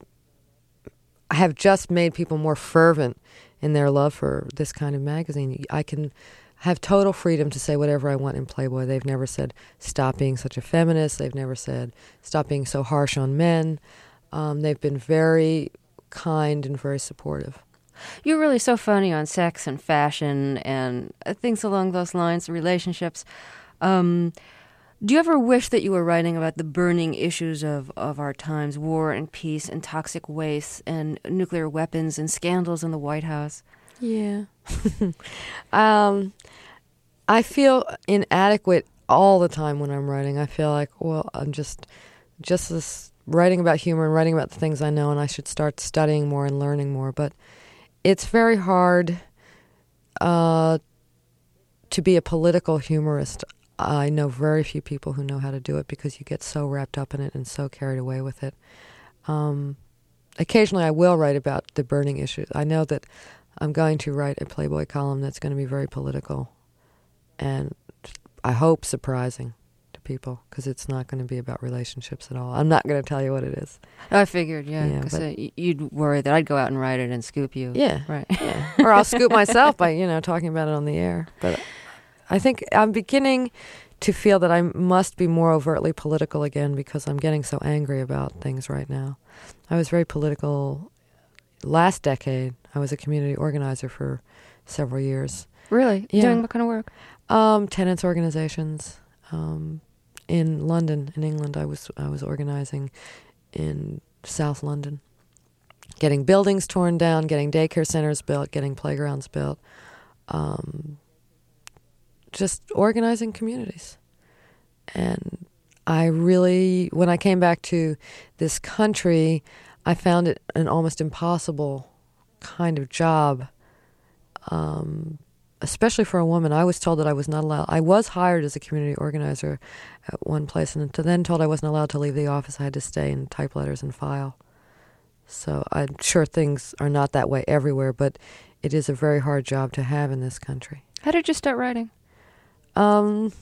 have just made people more fervent in their love for this kind of magazine. I can have total freedom to say whatever I want in Playboy. They've never said, stop being such a feminist. They've never said, stop being so harsh on men. Um, they've been very kind and very supportive. You're really so funny on sex and fashion and things along those lines, relationships. Um, do you ever wish that you were writing about the burning issues of, of our times, war and peace and toxic waste and nuclear weapons and scandals in the White House? Yeah. um, I feel inadequate all the time when I'm writing. I feel like, well, I'm just, just this writing about humor and writing about the things I know, and I should start studying more and learning more. But it's very hard uh, to be a political humorist. I know very few people who know how to do it because you get so wrapped up in it and so carried away with it. Um, occasionally I will write about the burning issues. I know that I'm going to write a Playboy column that's going to be very political and I hope surprising to people because it's not going to be about relationships at all. I'm not going to tell you what it is. I figured, yeah, Yeah, because but- uh, y- you'd worry that I'd go out and write it and scoop you. Yeah. Right. Yeah. Or I'll scoop myself by, you know, talking about it on the air. But I think I'm beginning to feel that I must be more overtly political again because I'm getting so angry about things right now. I was very political last decade. I was a community organizer for several years. Really? Yeah. Doing what kind of work? Um, tenants organizations. Um, in London, in England, I was I was organizing in South London, getting buildings torn down, getting daycare centers built, getting playgrounds built, um, just organizing communities. And I really, when I came back to this country, I found it an almost impossible kind of job. Um, especially for a woman. I was told that I was not allowed. I was hired as a community organizer at one place, and then told I wasn't allowed to leave the office. I had to stay and type letters and file. So I'm sure things are not that way everywhere, but it is a very hard job to have in this country. How did you start writing? Um,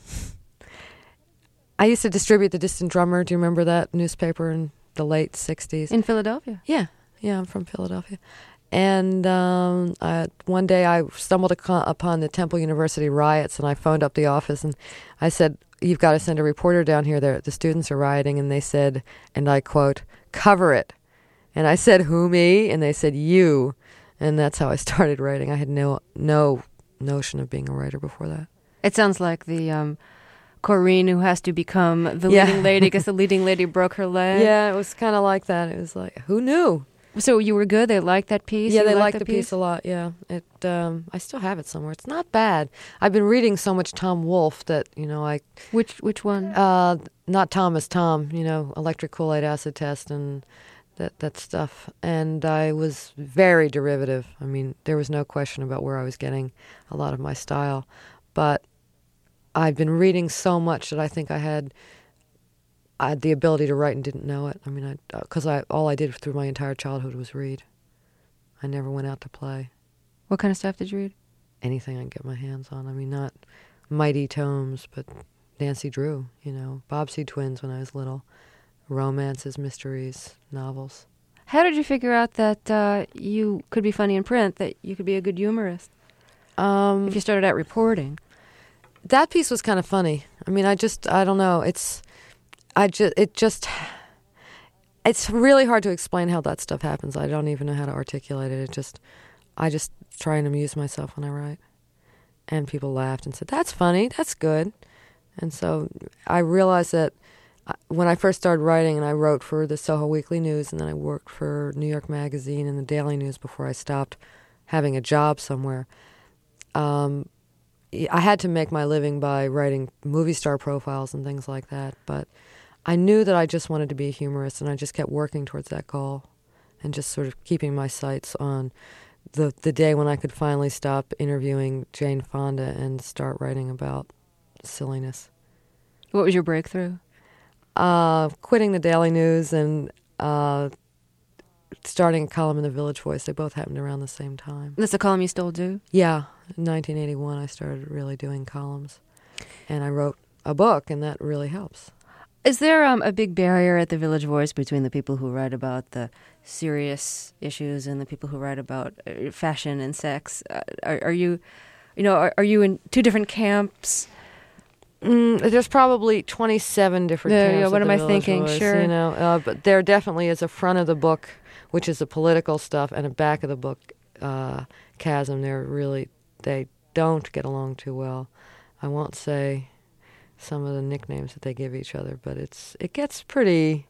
I used to distribute the Distant Drummer. Do you remember that newspaper in the late sixties? In Philadelphia? Yeah, yeah, I'm from Philadelphia. And um, I, one day I stumbled ac- upon the Temple University riots, and I phoned up the office, and I said, you've got to send a reporter down here. They're, the students are rioting. And they said, and I quote, cover it. And I said, who, me? And they said, you. And that's how I started writing. I had no no notion of being a writer before that. It sounds like the um, Corinne who has to become the Yeah. leading lady because the leading lady broke her leg. Yeah, it was kind of like that. It was like, who knew? So you were good? They liked that piece? Yeah, You they liked liked that the piece a lot. Yeah, it. Um, I still have it somewhere. It's not bad. I've been reading so much Tom Wolfe that you know I. Which which one? Uh, not Thomas Tom. You know, Electric Kool-Aid Acid Test and that that stuff. And I was very derivative. I mean, there was no question about where I was getting a lot of my style, but I've been reading so much that I think I had. I had the ability to write and didn't know it. I mean, I because I all I did through my entire childhood was read. I never went out to play. What kind of stuff did you read? Anything I can get my hands on. I mean, not mighty tomes, but Nancy Drew, you know, Bobbsey Twins when I was little, romances, mysteries, novels. How did you figure out that uh, you could be funny in print, that you could be a good humorist? Um, If you started out reporting. that piece was kind of funny. I mean, I just, I don't know. It's, I just, it just, it's really hard to explain how that stuff happens. I don't even know how to articulate it. It just, I just try and amuse myself when I write. And people laughed and said, that's funny, that's good. And so I realized that when I first started writing, and I wrote for the Soho Weekly News, and then I worked for New York Magazine and the Daily News before I stopped having a job somewhere, um, I had to make my living by writing movie star profiles and things like that. But I knew that I just wanted to be a humorist, and I just kept working towards that goal and just sort of keeping my sights on the the day when I could finally stop interviewing Jane Fonda and start writing about silliness. What was your breakthrough? Uh, quitting the Daily News and uh, starting a column in the Village Voice. They both happened around the same time. That's a column you still do? Yeah, in nineteen eighty-one I started really doing columns. And I wrote a book, and that really helps. Is there um, a big barrier at the Village Voice between the people who write about the serious issues and the people who write about uh, fashion and sex? Uh, are, are you, you know, are, are you in two different camps? Mm, there's probably twenty-seven different There you camps. go. What at am the I Village thinking? Voice, Sure. You know, uh, but there definitely is a front of the book, which is the political stuff, and a back of the book uh, chasm. They're really, they don't get along too well. I won't say some of the nicknames that they give each other, but it's it gets pretty.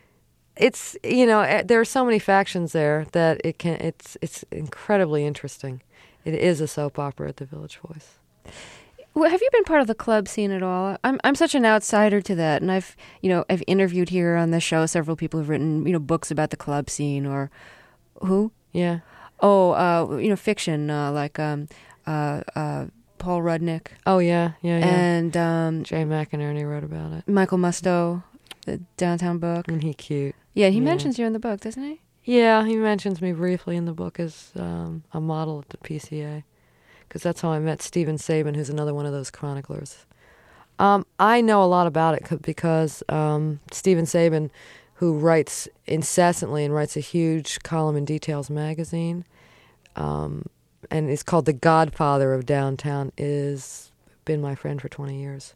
It's you know there are so many factions there that it can it's it's incredibly interesting. It is a soap opera at the Village Voice. Well, have you been part of the club scene at all? I'm I'm such an outsider to that, and I've you know I've interviewed here on the show several people who've written you know books about the club scene or who? Yeah. Oh, uh, you know fiction uh, like um, uh, uh, Paul Rudnick. Oh yeah, yeah, yeah. And um, Jay McInerney wrote about it. Michael Musto, the Downtown book. And he cute. Yeah, he Yeah. mentions you in the book, doesn't he? Yeah, he mentions me briefly in the book as um, a model at the P C A, because that's how I met Stephen Sabin, who's another one of those chroniclers. Um, I know a lot about it c- because um, Stephen Sabin, who writes incessantly and writes a huge column in Details magazine, um, and is called the Godfather of Downtown, is been my friend for twenty years,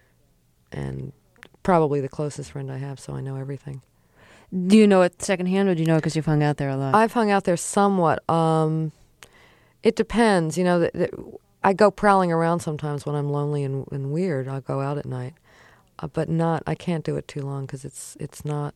and probably the closest friend I have, so I know everything. Do you know it secondhand, or do you know it because you've hung out there a lot? I've hung out there somewhat. Um, it depends. You know, th- th- I go prowling around sometimes when I'm lonely and, and weird. I'll go out at night, uh, but not. I can't do it too long because it's it's not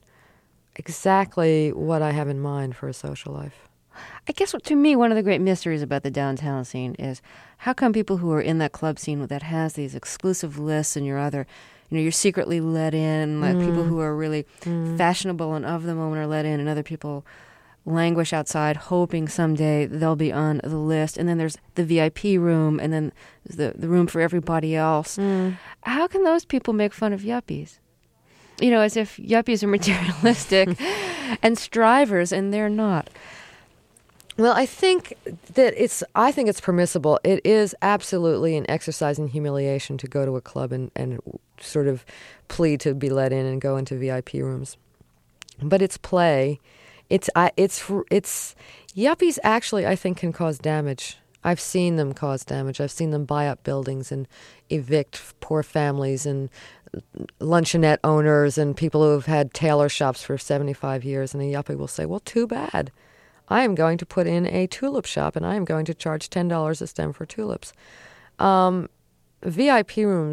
exactly what I have in mind for a social life. I guess what, to me, one of the great mysteries about the downtown scene is how come people who are in that club scene that has these exclusive lists and you're either, you know, you're secretly let in, like Mm. people who are really Mm. fashionable and of the moment are let in, and other people languish outside hoping someday they'll be on the list. And then there's the V I P room, and then the, the room for everybody else. Mm. How can those people make fun of yuppies? You know, as if yuppies are materialistic and strivers, and they're not. Well, I think that it's. I think it's permissible. It is absolutely an exercise in humiliation to go to a club and, and sort of plead to be let in and go into V I P rooms. But it's play. It's. I. It's. It's. Yuppies actually, I think, can cause damage. I've seen them cause damage. I've seen them buy up buildings and evict poor families and luncheonette owners and people who have had tailor shops for seventy-five years. And a yuppie will say, "Well, too bad. I am going to put in a tulip shop, and I am going to charge ten dollars a stem for tulips." Um, V I P rooms,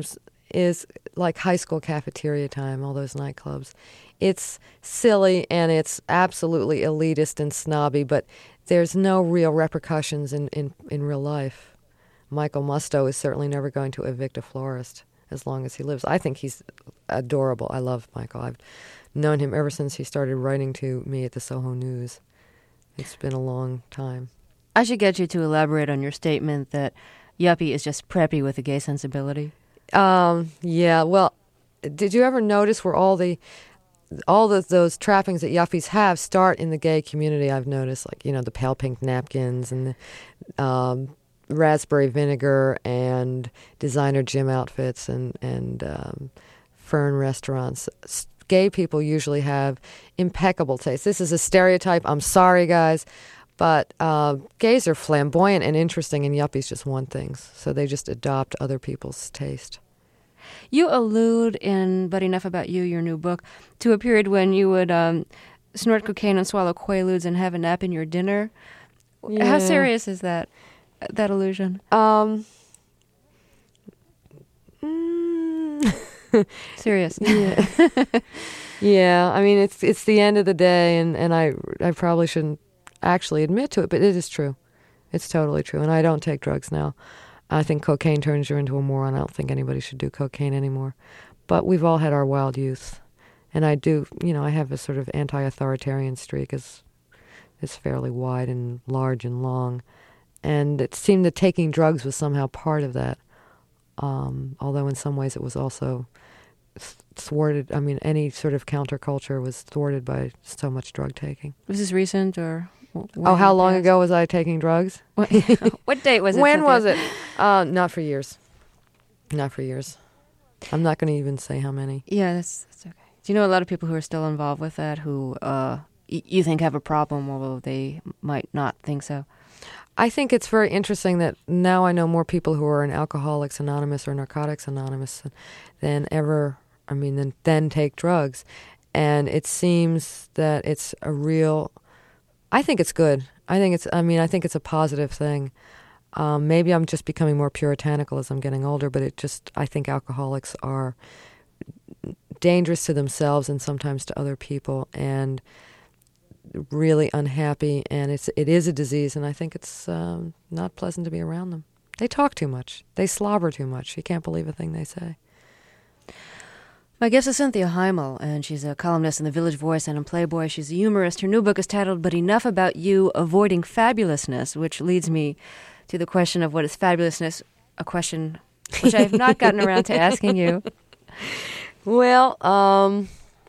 is like high school cafeteria time, all those nightclubs. It's silly and it's absolutely elitist and snobby, but there's no real repercussions in, in, in real life. Michael Musto is certainly never going to evict a florist as long as he lives. I think he's adorable. I love Michael. I've known him ever since he started writing to me at the Soho News. It's been a long time. I should get you to elaborate on your statement that Yuppie is just preppy with a gay sensibility. Um, yeah, well, did you ever notice where all the all the, those trappings that yuppies have start in the gay community? I've noticed, like, you know, the pale pink napkins and the um, raspberry vinegar and designer gym outfits and, and um, fern restaurants. Gay people usually have impeccable taste. This is a stereotype. I'm sorry, guys. But uh, gays are flamboyant and interesting, and yuppies just want things. So they just adopt other people's taste. You allude in But Enough About You, your new book, to a period when you would um, snort cocaine and swallow Quaaludes and have a nap in your dinner. Yeah. How serious is that, that allusion? Um, mm, serious. Yeah. Yeah, I mean, it's it's the end of the day, and, and I, I probably shouldn't actually admit to it, but it is true. It's totally true, and I don't take drugs now. I think cocaine turns you into a moron. I don't think anybody should do cocaine anymore. But we've all had our wild youth. And I do, you know, I have a sort of anti-authoritarian streak. It's, it's fairly wide and large and long. And it seemed that taking drugs was somehow part of that. Um, although in some ways it was also thwarted. I mean, any sort of counterculture was thwarted by so much drug taking. Was this recent or... Oh, how long ago was I taking drugs? What, what date was it? When was it? Uh, not for years. Not for years. I'm not going to even say how many. Yeah, that's, that's okay. Do you know a lot of people who are still involved with that who uh, y- you think have a problem, although they might not think so? I think it's very interesting that now I know more people who are in Alcoholics Anonymous or Narcotics Anonymous than ever, I mean, than, than take drugs. And it seems that it's a real... I think it's good. I think it's, I mean, I think it's a positive thing. Um, maybe I'm just becoming more puritanical as I'm getting older, but it just, I think alcoholics are dangerous to themselves and sometimes to other people and really unhappy. And it's, it is a disease, and I think it's um, not pleasant to be around them. They talk too much. They slobber too much. You can't believe a thing they say. My guest is Cynthia Heimel, and she's a columnist in The Village Voice and in Playboy. She's a humorist. Her new book is titled But Enough About You, Avoiding Fabulousness, which leads me to the question of what is fabulousness, a question which I have not gotten around to asking you. Well, um,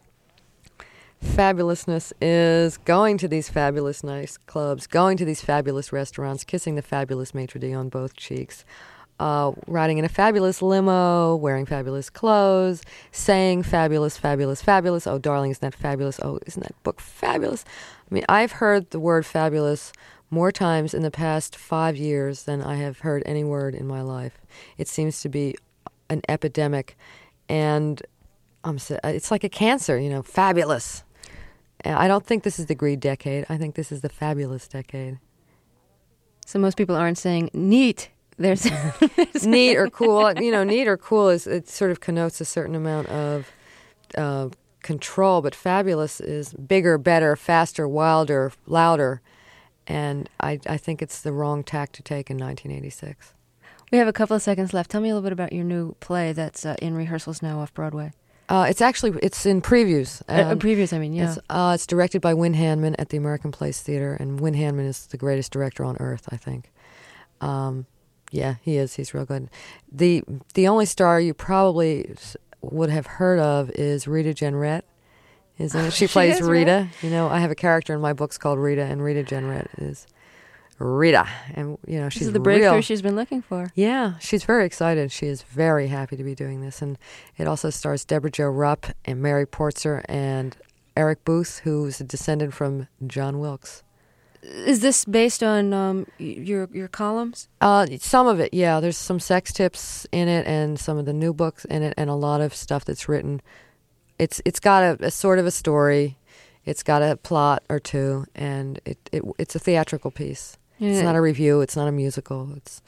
fabulousness is going to these fabulous nice clubs, going to these fabulous restaurants, kissing the fabulous maitre d' on both cheeks, Uh, riding in a fabulous limo, wearing fabulous clothes, saying fabulous, fabulous, fabulous. Oh, darling, isn't that fabulous? Oh, isn't that book fabulous? I mean, I've heard the word fabulous more times in the past five years than I have heard any word in my life. It seems to be an epidemic, and I'm, it's like a cancer, you know, fabulous. I don't think this is the greed decade. I think this is the fabulous decade. So most people aren't saying neat. There's neat or cool. You know, neat or cool is, it sort of connotes a certain amount of uh, control, but fabulous is bigger, better, faster, wilder, louder. And I, I think it's the wrong tack to take in nineteen eighty-six. We have a couple of seconds left. Tell me a little bit about your new play that's uh, in rehearsals now off Broadway. Uh, it's actually, it's in previews. Um, uh, previews, I mean, yeah. It's, uh, it's directed by Win Handman at the American Place Theater, and Win Handman is the greatest director on earth, I think. Um, yeah, he is. He's real good. The the only star you probably would have heard of is Rita Jenrette. Isn't it? She, she plays is, Rita. Right? You know, I have a character in my books called Rita, and Rita Jenrette is Rita. And, you know, she's This is the breakthrough real. she's been looking for. Yeah, she's very excited. She is very happy to be doing this. And it also stars Deborah Jo Rupp and Mary Portser and Eric Booth, who's a descendant from John Wilkes. Is this based on um, your your columns? Uh, some of it, yeah. There's some sex tips in it, and some of the new books in it, and a lot of stuff that's written. It's it's got a, a sort of a story. It's got a plot or two, and it, it it's a theatrical piece. Yeah. It's not a review. It's not a musical. It's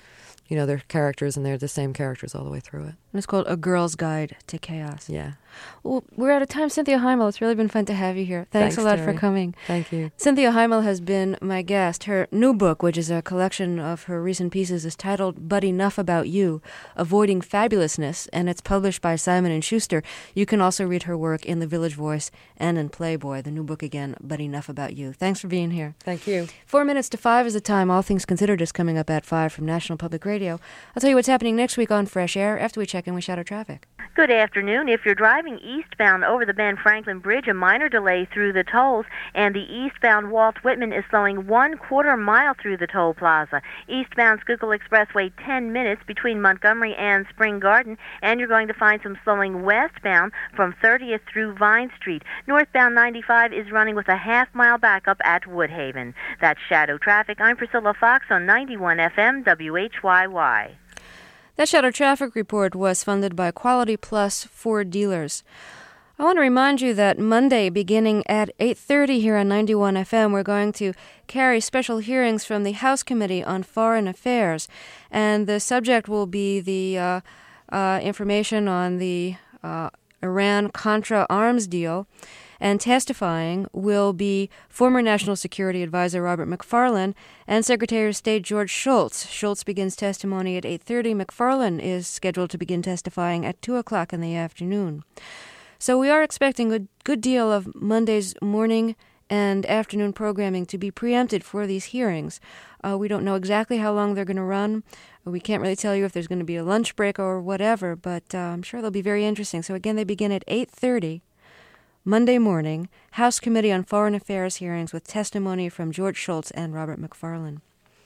you know, they're characters and they're the same characters all the way through it. And it's called A Girl's Guide to Chaos. Yeah. Well, we're out of time. Cynthia Heimel, it's really been fun to have you here. Thanks, Thanks a lot Terry. for coming. Thank you. Cynthia Heimel has been my guest. Her new book, which is a collection of her recent pieces, is titled But Enough About You, Avoiding Fabulousness, and it's published by Simon and Schuster. You can also read her work in The Village Voice and in Playboy. The new book again, But Enough About You. Thanks for being here. Thank you. Four minutes to five is the time. All Things Considered is coming up at five from National Public Radio. I'll tell you what's happening next week on Fresh Air after we check in with Shadow Traffic. Good afternoon. If you're driving eastbound over the Ben Franklin Bridge, a minor delay through the tolls, and the eastbound Walt Whitman is slowing one quarter mile through the toll plaza. Eastbound Schuylkill Expressway, ten minutes between Montgomery and Spring Garden, and you're going to find some slowing westbound from thirtieth through Vine Street. Northbound ninety-five is running with a half-mile backup at Woodhaven. That's Shadow Traffic. I'm Priscilla Fox on ninety-one F M W H Y Y. That Shadow Traffic Report was funded by Quality Plus Ford Dealers. I want to remind you that Monday, beginning at eight thirty here on ninety-one F M, we're going to carry special hearings from the House Committee on Foreign Affairs, and the subject will be the uh, uh, information on the uh, Iran-Contra arms deal, and testifying will be former National Security Advisor Robert McFarlane and Secretary of State George Shultz. Shultz begins testimony at eight thirty. McFarlane is scheduled to begin testifying at two o'clock in the afternoon. So we are expecting a good deal of Monday's morning and afternoon programming to be preempted for these hearings. Uh, we don't know exactly how long they're going to run. We can't really tell you if there's going to be a lunch break or whatever, but uh, I'm sure they'll be very interesting. So again, they begin at eight thirty. Monday morning, House Committee on Foreign Affairs hearings with testimony from George Shultz and Robert McFarlane.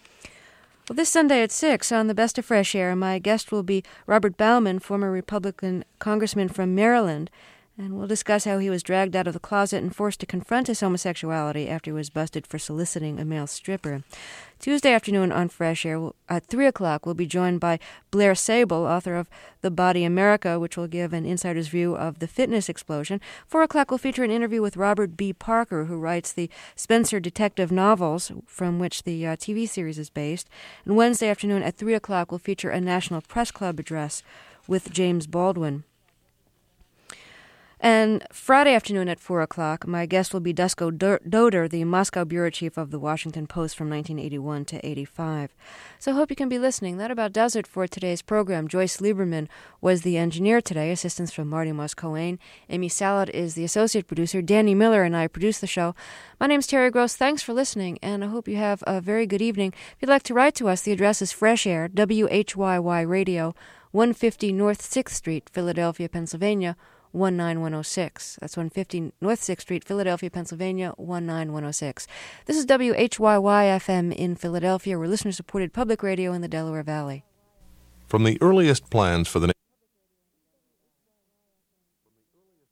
Well, this Sunday at six on the Best of Fresh Air, my guest will be Robert Bauman, former Republican congressman from Maryland, and we'll discuss how he was dragged out of the closet and forced to confront his homosexuality after he was busted for soliciting a male stripper. Tuesday afternoon on Fresh Air at three o'clock, we'll be joined by Blair Sable, author of The Body America, which will give an insider's view of the fitness explosion. four o'clock will feature an interview with Robert B. Parker, who writes the Spencer detective novels from which the uh, T V series is based. And Wednesday afternoon at three o'clock will feature a National Press Club address with James Baldwin. And Friday afternoon at four o'clock, my guest will be Dusko Doder, the Moscow bureau chief of the Washington Post from nineteen eighty-one to eighty-five. So I hope you can be listening. That about does it for today's program. Joyce Lieberman was the engineer today, assistance from Marty Moscoane. Amy Salad is the associate producer. Danny Miller and I produce the show. My name's Terry Gross. Thanks for listening, and I hope you have a very good evening. If you'd like to write to us, the address is Fresh Air, W H Y Y Radio, one fifty North sixth Street, Philadelphia, Pennsylvania, one nine one oh six. That's one fifty North sixth Street, Philadelphia, Pennsylvania, one nine one oh six. This is W H Y Y F M in Philadelphia. We're listener-supported public radio in the Delaware Valley. From the earliest plans for the